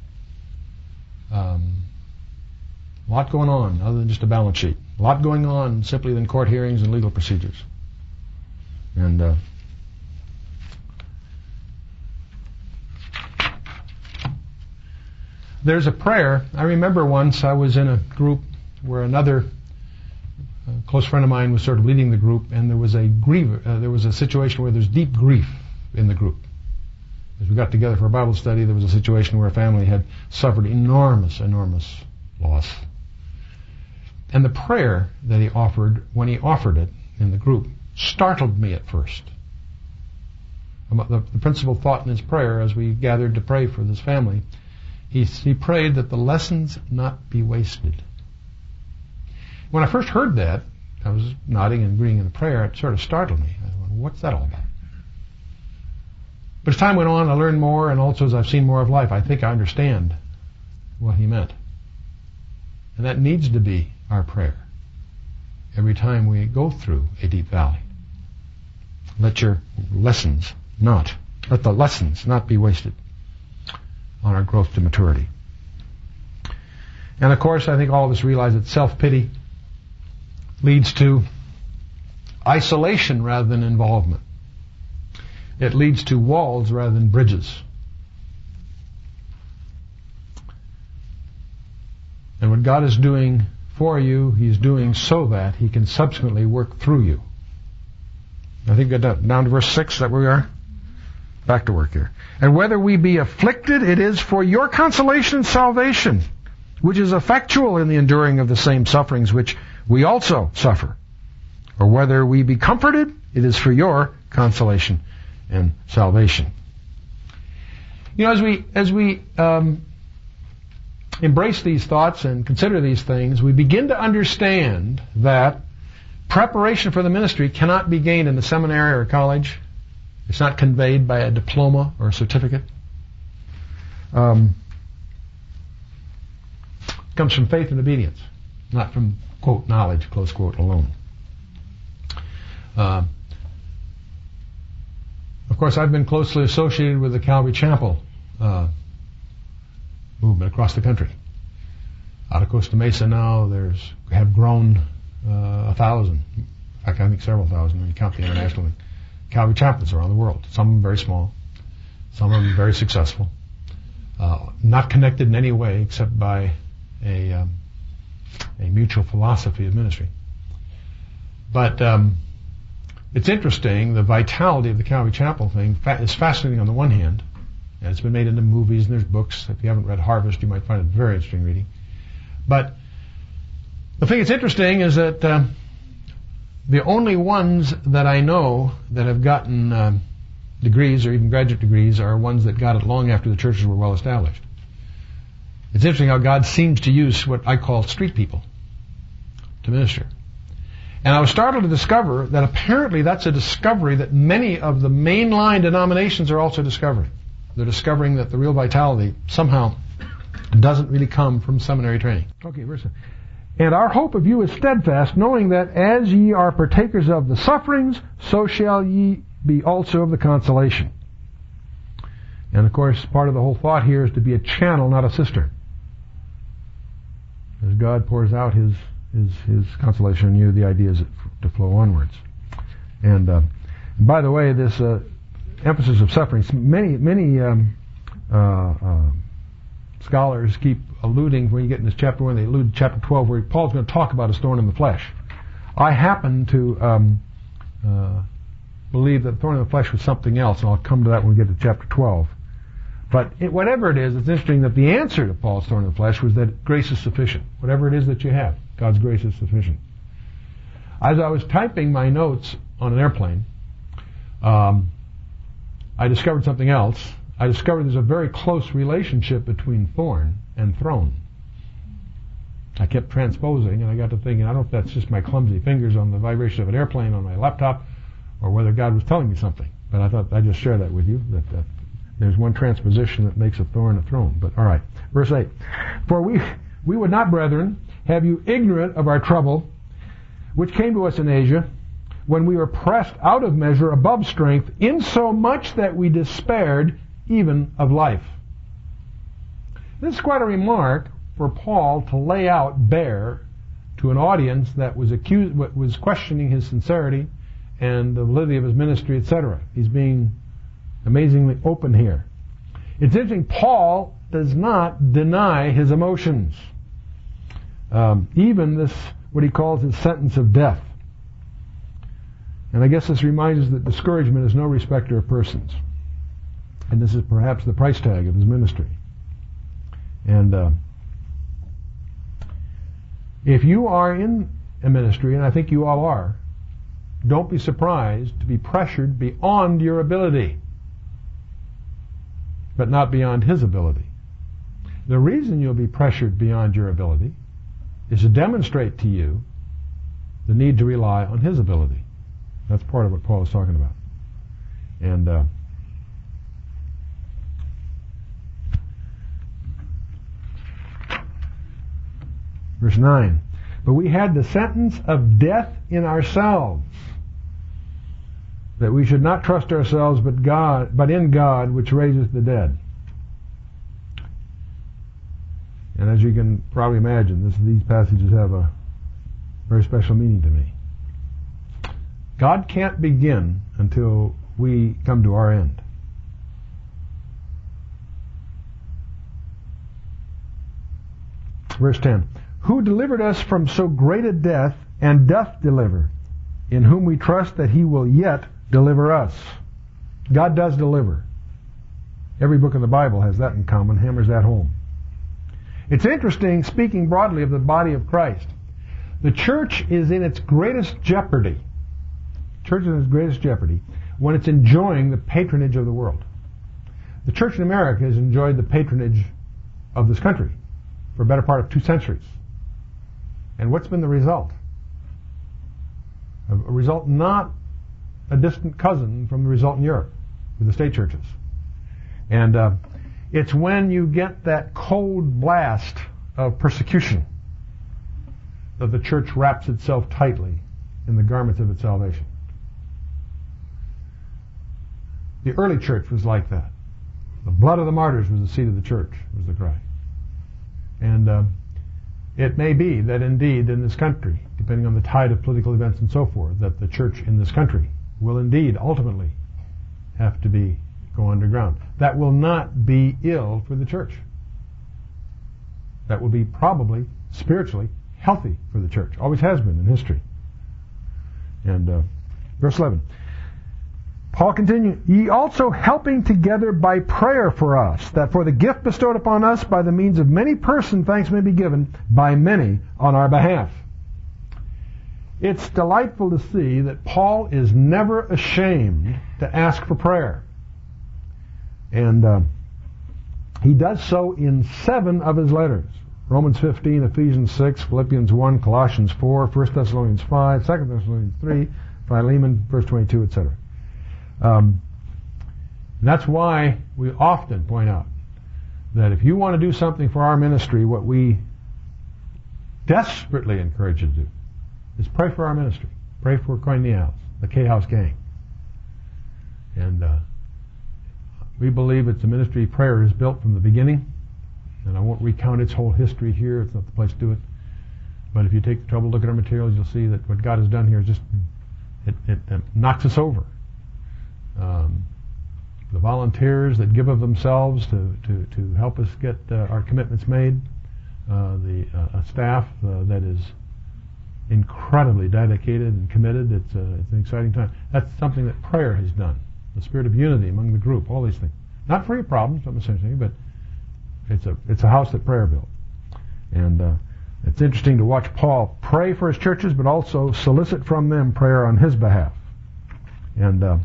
Um, a lot going on other than just a balance sheet. A lot going on simply than court hearings and legal procedures. And uh, there's a prayer. I remember once I was in a group where another uh, close friend of mine was sort of leading the group, and there was a grief. Uh, there was a situation where there's deep grief in the group. As we got together for a Bible study, there was a situation where a family had suffered enormous, enormous loss. And the prayer that he offered, when he offered it in the group, startled me at first. The, the principal thought in his prayer, as we gathered to pray for this family, he, he prayed that the lessons not be wasted. When I first heard that, I was nodding and agreeing in the prayer, it sort of startled me. I went, what's that all about? But as time went on, I learned more, and also as I've seen more of life, I think I understand what he meant. And that needs to be our prayer every time we go through a deep valley. Let your lessons not, let the lessons not be wasted on our growth to maturity. And of course, I think all of us realize that self-pity leads to isolation rather than involvement. It leads to walls rather than bridges. And what God is doing for you, He's doing so that He can subsequently work through you. I think we got down to verse six, that where we are? Back to work here. And whether we be afflicted, it is for your consolation and salvation, which is effectual in the enduring of the same sufferings which we also suffer. Or whether we be comforted, it is for your consolation and salvation. You know, as we as we um, embrace these thoughts and consider these things, we begin to understand that preparation for the ministry cannot be gained in the seminary or college. It's not conveyed by a diploma or a certificate. Um, it comes from faith and obedience, not from, quote, knowledge, close quote, alone. Uh, of course, I've been closely associated with the Calvary Chapel uh, movement across the country. Out of Costa Mesa now, there's have grown uh, a thousand I think several thousand when you count the international Calvary chapels around the world. Some of them very small, some of them very successful, uh, not connected in any way except by a um, a mutual philosophy of ministry. But um, it's interesting, the vitality of the Calvary Chapel thing fa- is fascinating on the one hand, and it's been made into movies and there's books. If you haven't read Harvest, you might find it very interesting reading. But the thing that's interesting is that uh, the only ones that I know that have gotten uh, degrees or even graduate degrees are ones that got it long after the churches were well established. It's interesting how God seems to use what I call street people to minister. And I was startled to discover that apparently that's a discovery that many of the mainline denominations are also discovering. They're discovering that the real vitality somehow doesn't really come from seminary training. Okay, verse. And our hope of you is steadfast, knowing that as ye are partakers of the sufferings, so shall ye be also of the consolation. And of course, part of the whole thought here is to be a channel, not a cistern. As God pours out His His, his consolation on you, the idea is to flow onwards. And uh, by the way, this uh, emphasis of suffering, many many um, uh, uh, scholars keep alluding, when you get in this chapter one, they allude to chapter twelve, where Paul's going to talk about his thorn in the flesh. I happen to um, uh, believe that thorn in the flesh was something else, and I'll come to that when we get to chapter twelve. But it, whatever it is, it's interesting that the answer to Paul's thorn in the flesh was that grace is sufficient. Whatever it is that you have, God's grace is sufficient. As I was typing my notes on an airplane, um, I discovered something else. I discovered there's a very close relationship between thorn and throne. I kept transposing, and I got to thinking, I don't know if that's just my clumsy fingers on the vibration of an airplane on my laptop, or whether God was telling me something. But I thought I'd just share that with you, that, that there's one transposition that makes a thorn a throne. But all right, verse eight. For we we would not, brethren, have you ignorant of our trouble, which came to us in Asia, when we were pressed out of measure above strength, insomuch that we despaired even of life. This is quite a remark for Paul to lay out bare to an audience that was accused, was questioning his sincerity and the validity of his ministry, et cetera. He's being amazingly open here. It's interesting, Paul does not deny his emotions. Um, even this, what he calls his sentence of death. And I guess this reminds us that discouragement is no respecter of persons. And this is perhaps the price tag of his ministry. And uh, if you are in a ministry, and I think you all are, don't be surprised to be pressured beyond your ability, but not beyond his ability. The reason you'll be pressured beyond your ability is to demonstrate to you the need to rely on his ability. That's part of what Paul is talking about. And uh, verse nine. But we had the sentence of death in ourselves, that we should not trust ourselves but God, but in God which raiseth the dead. And as you can probably imagine, this, these passages have a very special meaning to me. God can't begin until we come to our end. Verse ten. Who delivered us from so great a death, and doth deliver, in whom we trust that he will yet deliver us. God does deliver. Every book of the Bible has that in common, hammers that home. It's interesting, speaking broadly of the body of Christ, the church is in its greatest jeopardy. Church is in its greatest jeopardy when it's enjoying the patronage of the world. The church in America has enjoyed the patronage of this country for a better part of two centuries. And what's been the result? A result not a distant cousin from the result in Europe with the state churches. And uh, it's when you get that cold blast of persecution that the church wraps itself tightly in the garments of its salvation. The early church was like that. The blood of the martyrs was the seed of the church, was the cry. And uh, It may be that indeed in this country, depending on the tide of political events and so forth, that the church in this country will indeed ultimately have to be go underground. That will not be ill for the church. That will be probably spiritually healthy for the church. Always has been in history. And uh, verse eleven. Paul continued, ye also helping together by prayer for us, that for the gift bestowed upon us by the means of many persons thanks may be given by many on our behalf. It's delightful to see that Paul is never ashamed to ask for prayer. And uh, he does so in seven of his letters. Romans fifteen, Ephesians six, Philippians one, Colossians four, First Thessalonians five, Second Thessalonians three, Philemon, verse twenty-two, et cetera. Um, that's why we often point out that if you want to do something for our ministry, what we desperately encourage you to do is pray for our ministry. Pray for Koinonia, the K-House gang. And uh, we believe it's a ministry prayer is built from the beginning. And I won't recount its whole history here. It's not the place to do it. But if you take the trouble to look at our materials, you'll see that what God has done here is just, it, it, it knocks us over. Um, the volunteers that give of themselves to, to, to help us get uh, our commitments made, uh, the uh, staff uh, that is incredibly dedicated and committed. It's, uh, it's an exciting time. That's something that prayer has done. The spirit of unity among the group, all these things. Not free problems, don't miss anything, but it's a it's a house that prayer built. And uh, it's interesting to watch Paul pray for his churches, but also solicit from them prayer on his behalf. And uh,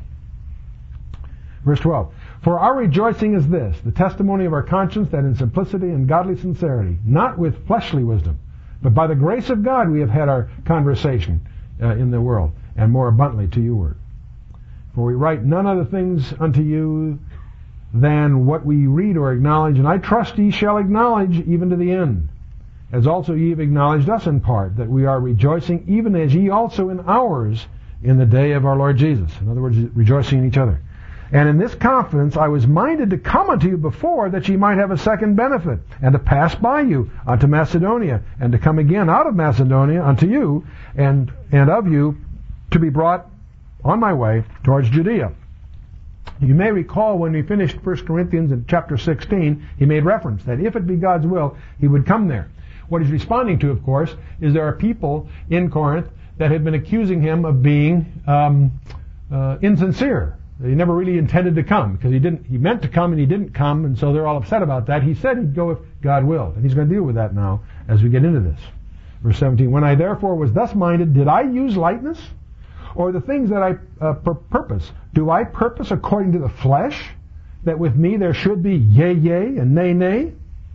verse twelve, for our rejoicing is this, the testimony of our conscience, that in simplicity and godly sincerity, not with fleshly wisdom, but by the grace of God we have had our conversation uh, in the world, and more abundantly to you word. For we write none other things unto you than what we read or acknowledge, and I trust ye shall acknowledge even to the end, as also ye have acknowledged us in part, that we are rejoicing even as ye also in ours in the day of our Lord Jesus. In other words, rejoicing in each other. And in this confidence I was minded to come unto you before, that ye might have a second benefit, and to pass by you unto Macedonia, and to come again out of Macedonia unto you, and, and of you to be brought on my way towards Judea. You may recall when we finished First Corinthians in chapter sixteen, he made reference that if it be God's will, he would come there. What he's responding to, of course, is there are people in Corinth that had been accusing him of being um, uh, insincere. He never really intended to come, because he didn't. He meant to come and he didn't come, and so they're all upset about that. He said he'd go if God willed, and he's going to deal with that now as we get into this. Verse seventeen, when I therefore was thus minded, did I use lightness? Or the things that I uh, pur- purpose, do I purpose according to the flesh, that with me there should be yea, yea, and nay, nay?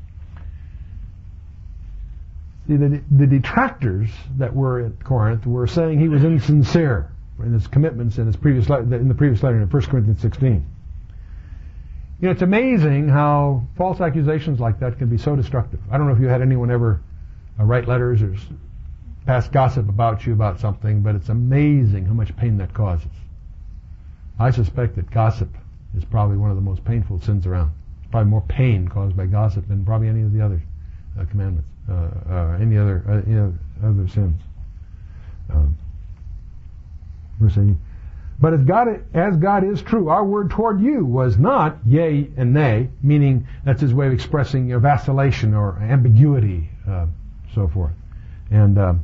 See, the, the detractors that were at Corinth were saying he was insincere in his commitments in his previous le- in the previous letter in First Corinthians sixteen. You know, it's amazing how false accusations like that can be so destructive. I don't know if you had anyone ever uh, write letters or pass gossip about you about something, but it's amazing how much pain that causes. I suspect that gossip is probably one of the most painful sins around. It's probably more pain caused by gossip than probably any of the other uh, commandments, uh, uh, any other uh, any other sins. Um, verse eighteen. But as God, as God is true, our word toward you was not yea and nay, meaning that's his way of expressing your vacillation or ambiguity, uh, so forth. And uh,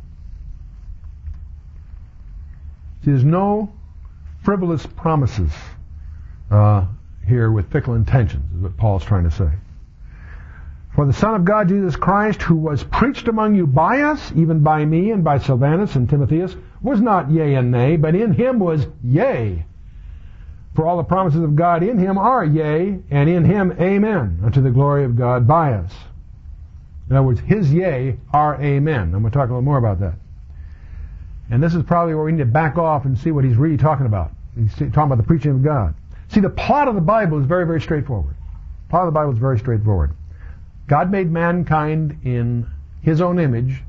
see, there's no frivolous promises uh, here with fickle intentions, is what Paul's trying to say. For the Son of God, Jesus Christ, who was preached among you by us, even by me and by Silvanus and Timotheus, was not yea and nay, but in him was yea. For all the promises of God in him are yea, and in him amen, unto the glory of God by us. In other words, his yea are amen. I'm going to talk a little more about that. And this is probably where we need to back off and see what he's really talking about. He's talking about the preaching of God. See, the plot of the Bible is very, very straightforward. The plot of the Bible is very straightforward. God made mankind in his own image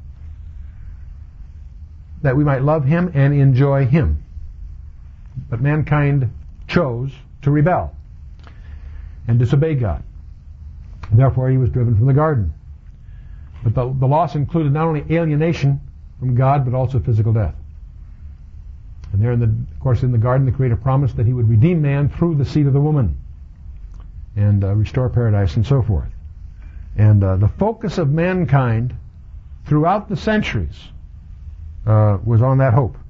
that we might love him and enjoy him. But mankind chose to rebel and disobey God. Therefore, he was driven from the garden. But the, the loss included not only alienation from God, but also physical death. And there, in the, of course, in the garden, the Creator promised that He would redeem man through the seed of the woman and uh, restore paradise and so forth. And uh, the focus of mankind throughout the centuries uh, was on that hope.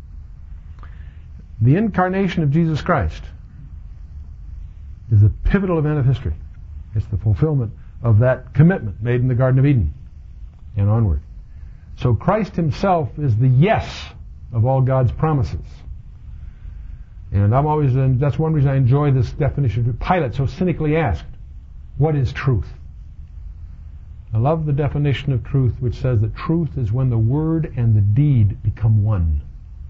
The incarnation of Jesus Christ is the pivotal event of history. It's the fulfillment of that commitment made in the Garden of Eden and onward. So Christ Himself is the yes of all God's promises. And I'm always, and that's one reason I enjoy this definition. Pilate so cynically asked, what is truth? I love the definition of truth, which says that truth is when the word and the deed become one.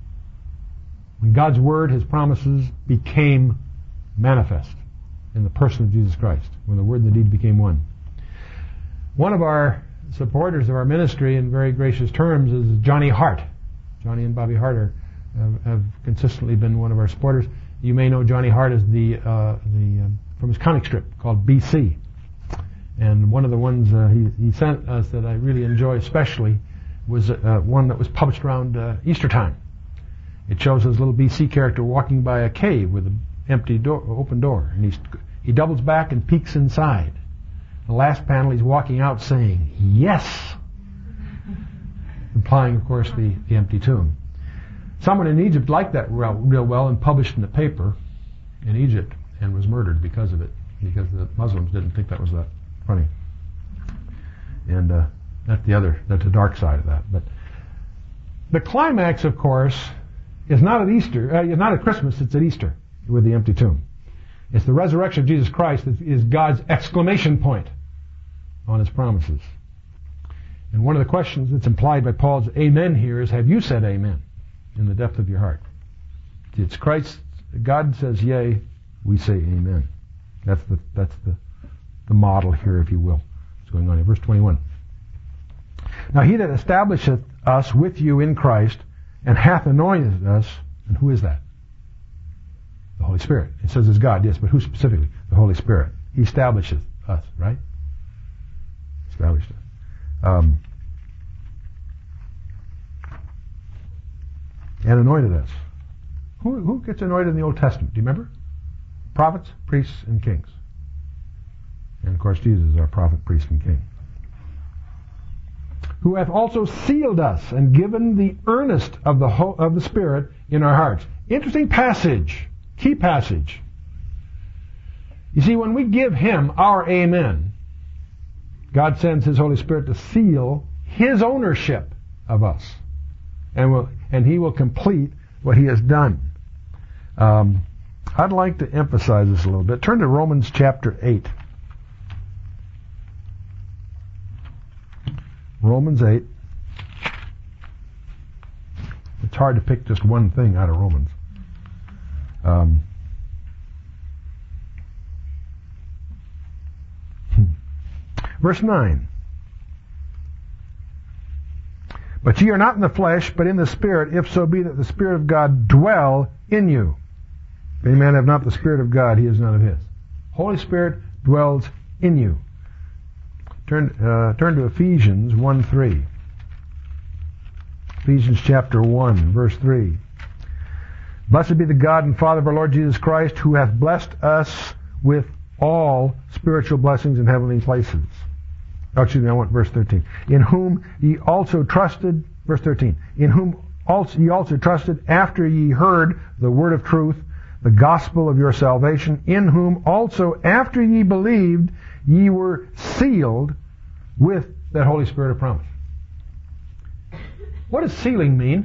When God's word, His promises, became manifest in the person of Jesus Christ. When the word and the deed became one. One of our supporters of our ministry in very gracious terms is Johnny Hart. Johnny and Bobby Hart are, have, have consistently been one of our supporters. You may know Johnny Hart as the, uh, the um, from his comic strip called B C. And one of the ones uh, he, he sent us that I really enjoy especially was uh, one that was published around uh, Easter time. It shows his little B C character walking by a cave with an empty door, open door, and he's, he doubles back and peeks inside. The last panel, he's walking out saying, yes! Implying, of course, the, the empty tomb. Someone in Egypt liked that real, real well and published in the paper in Egypt and was murdered because of it, because the Muslims didn't think that was that funny. And uh, that's the other, that's the dark side of that. But the climax, of course, is not at Easter, uh, not at Christmas, it's at Easter with the empty tomb. It's the resurrection of Jesus Christ that is God's exclamation point on His promises. And one of the questions that's implied by Paul's amen here is, have you said amen in the depth of your heart? It's Christ, God says yea, we say amen. That's the, that's the, the model here, if you will. What's going on here. Verse twenty-one. Now He that establisheth us with you in Christ and hath anointed us, and who is that? The Holy Spirit. It says it's God, yes, but who specifically? The Holy Spirit. He establishes us, right? Established us. Um, and anointed us. Who, who gets anointed in the Old Testament? Do you remember? Prophets, priests, and kings. And of course Jesus is our prophet, priest, and king. Who hath also sealed us and given the earnest of the ho- of the Spirit in our hearts. Interesting passage. Key passage. You see, when we give Him our amen, God sends His Holy Spirit to seal His ownership of us. And will, and He will complete what He has done. Um, I'd like to emphasize this a little bit. Turn to Romans chapter eight. Romans eight. It's hard to pick just one thing out of Romans. Um, verse nine. But ye are not in the flesh, but in the Spirit, if so be that the Spirit of God dwell in you. If any man have not the Spirit of God, he is none of His. Holy Spirit dwells in you. Turn, uh, turn to Ephesians one three. Ephesians chapter one, verse three. Blessed be the God and Father of our Lord Jesus Christ, who hath blessed us with all spiritual blessings in heavenly places. Oh, excuse me, I want verse thirteen. In whom ye also trusted, verse thirteen, in whom also ye also trusted after ye heard the word of truth, the gospel of your salvation, in whom also after ye believed, ye were sealed with that Holy Spirit of promise. What does sealing mean?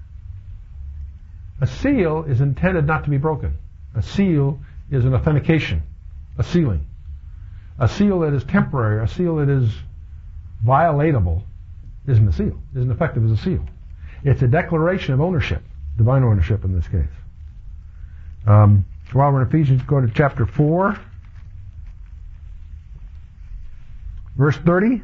A seal is intended not to be broken. A seal is an authentication, a sealing. A seal that is temporary, a seal that is violatable, isn't a seal, isn't effective as a seal. It's a declaration of ownership, divine ownership in this case. Um, while we're in Ephesians, go to chapter four, verse thirty.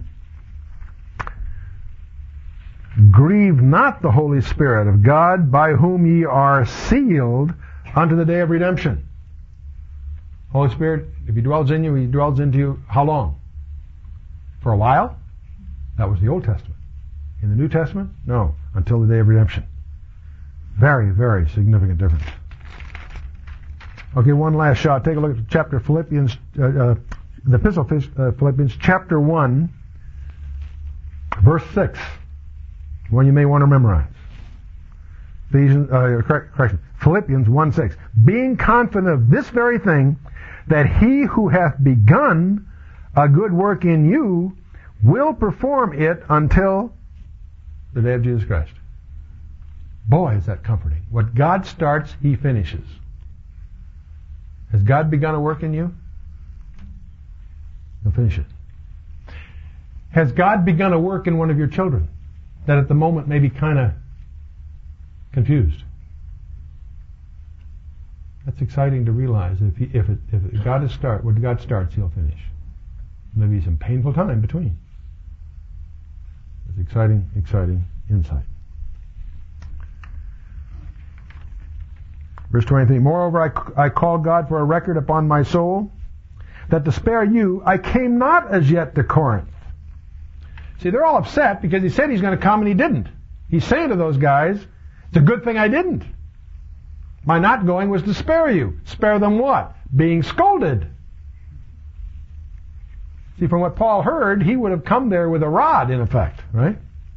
Grieve not the Holy Spirit of God, by whom ye are sealed unto the day of redemption. Holy Spirit, if He dwells in you, He dwells into you how long? For a while? That was the Old Testament. In the New Testament, no, until the day of redemption. Very, very significant difference. Okay, one last shot. Take a look at chapter Philippians, uh, uh, the Epistle of uh, Philippians, chapter one, verse six. One you may want to memorize. Ephesians, uh, correct, correction. Philippians one six. Being confident of this very thing, that he who hath begun a good work in you will perform it until the day of Jesus Christ. Boy, is that comforting. What God starts, He finishes. Has God begun a work in you? He'll finish it. Has God begun a work in one of your children that at the moment may be kind of confused? That's exciting to realize. If he, if, it, if God is start, what God starts, He'll finish. Maybe some painful time between. It's exciting, exciting insight. Verse twenty-three, moreover I, I call God for a record upon my soul, that to spare you I came not as yet to Corinth. See, they're all upset because he said he's going to come and he didn't. He's saying to those guys, it's a good thing I didn't. My not going was to spare you. Spare them what? Being scolded. See, from what Paul heard, he would have come there with a rod, in effect, right?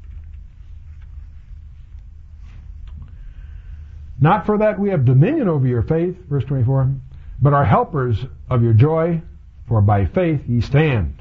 Not for that we have dominion over your faith, verse twenty-four, but are helpers of your joy, for by faith ye stand.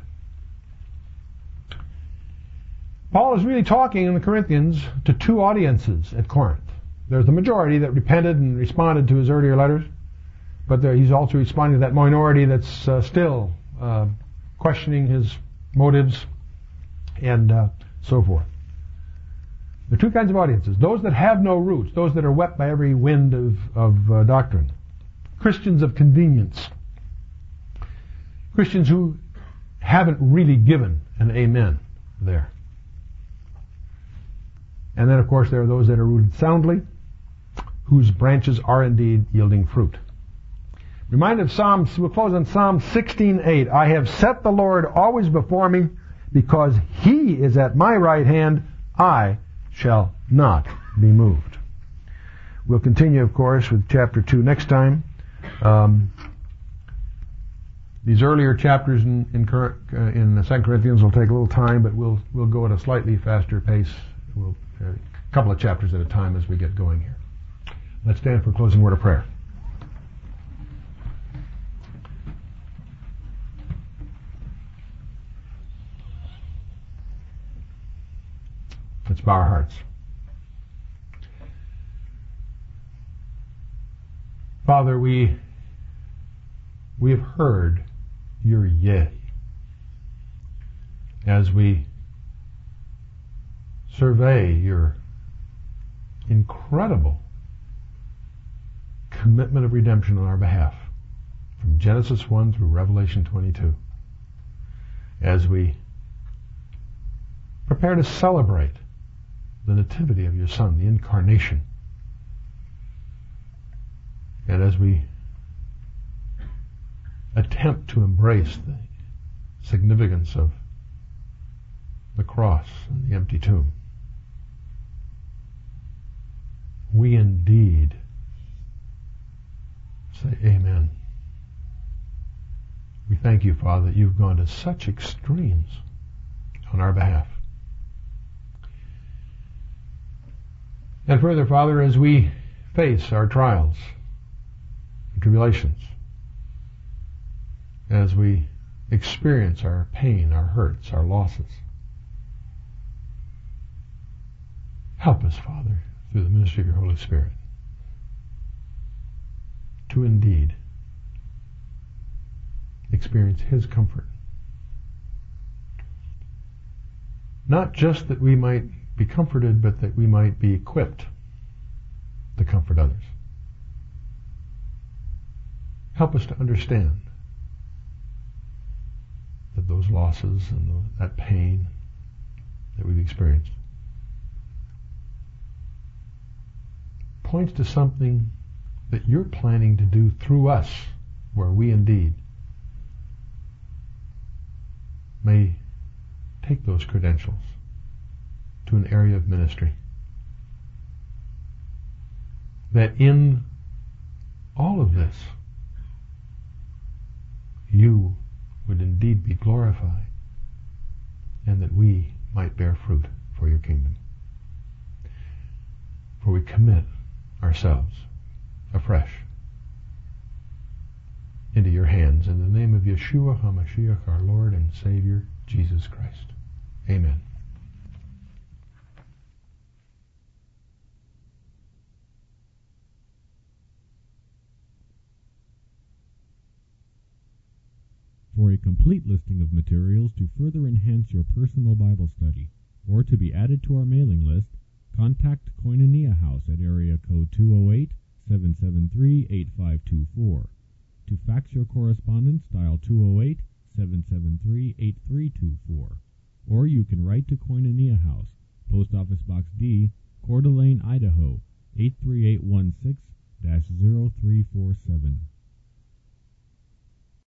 Paul is really talking in the Corinthians to two audiences at Corinth. There's the majority that repented and responded to his earlier letters, but there, he's also responding to that minority that's uh, still uh, questioning his motives and uh, so forth. There are two kinds of audiences. Those that have no roots, those that are wet by every wind of, of uh, doctrine. Christians of convenience. Christians who haven't really given an amen there. And then, of course, there are those that are rooted soundly, whose branches are indeed yielding fruit. Reminded of Psalms, we'll close on Psalm sixteen eight. I have set the Lord always before me, because He is at my right hand, I shall not be moved. We'll continue, of course, with chapter two next time. Um, these earlier chapters in in, uh, in Second Corinthians will take a little time, but we'll we'll go at a slightly faster pace. We'll uh, a couple of chapters at a time as we get going here. Let's stand for a closing word of prayer. Let's bow our hearts. Father, we we have heard your yea as we survey your incredible commitment of redemption on our behalf from Genesis one through Revelation twenty-two, as we prepare to celebrate the nativity of your Son, the incarnation, and as we attempt to embrace the significance of the cross and the empty tomb, we indeed say amen. We thank you, Father, that you've gone to such extremes on our behalf. And further, Father, as we face our trials and tribulations, as we experience our pain, our hurts, our losses, help us, Father, through the ministry of your Holy Spirit, to indeed experience His comfort. Not just that we might be comforted, but that we might be equipped to comfort others. Help us to understand that those losses and that pain that we've experienced points to something that you're planning to do through us, where we indeed may take those credentials to an area of ministry. That in all of this, you would indeed be glorified, and that we might bear fruit for your kingdom. For we commit ourselves afresh into your hands in the name of Yeshua HaMashiach, our Lord and Savior, Jesus Christ. Amen. For a complete listing of materials to further enhance your personal Bible study, or to be added to our mailing list, contact Koinonia House at area code two oh eight, seven seven three, eight five two four. To fax your correspondence, dial two oh eight, seven seven three, eight three two four. Or you can write to Koinonia House, Post Office Box D, Coeur d'Alene, Idaho, eight three eight one six, zero three four seven.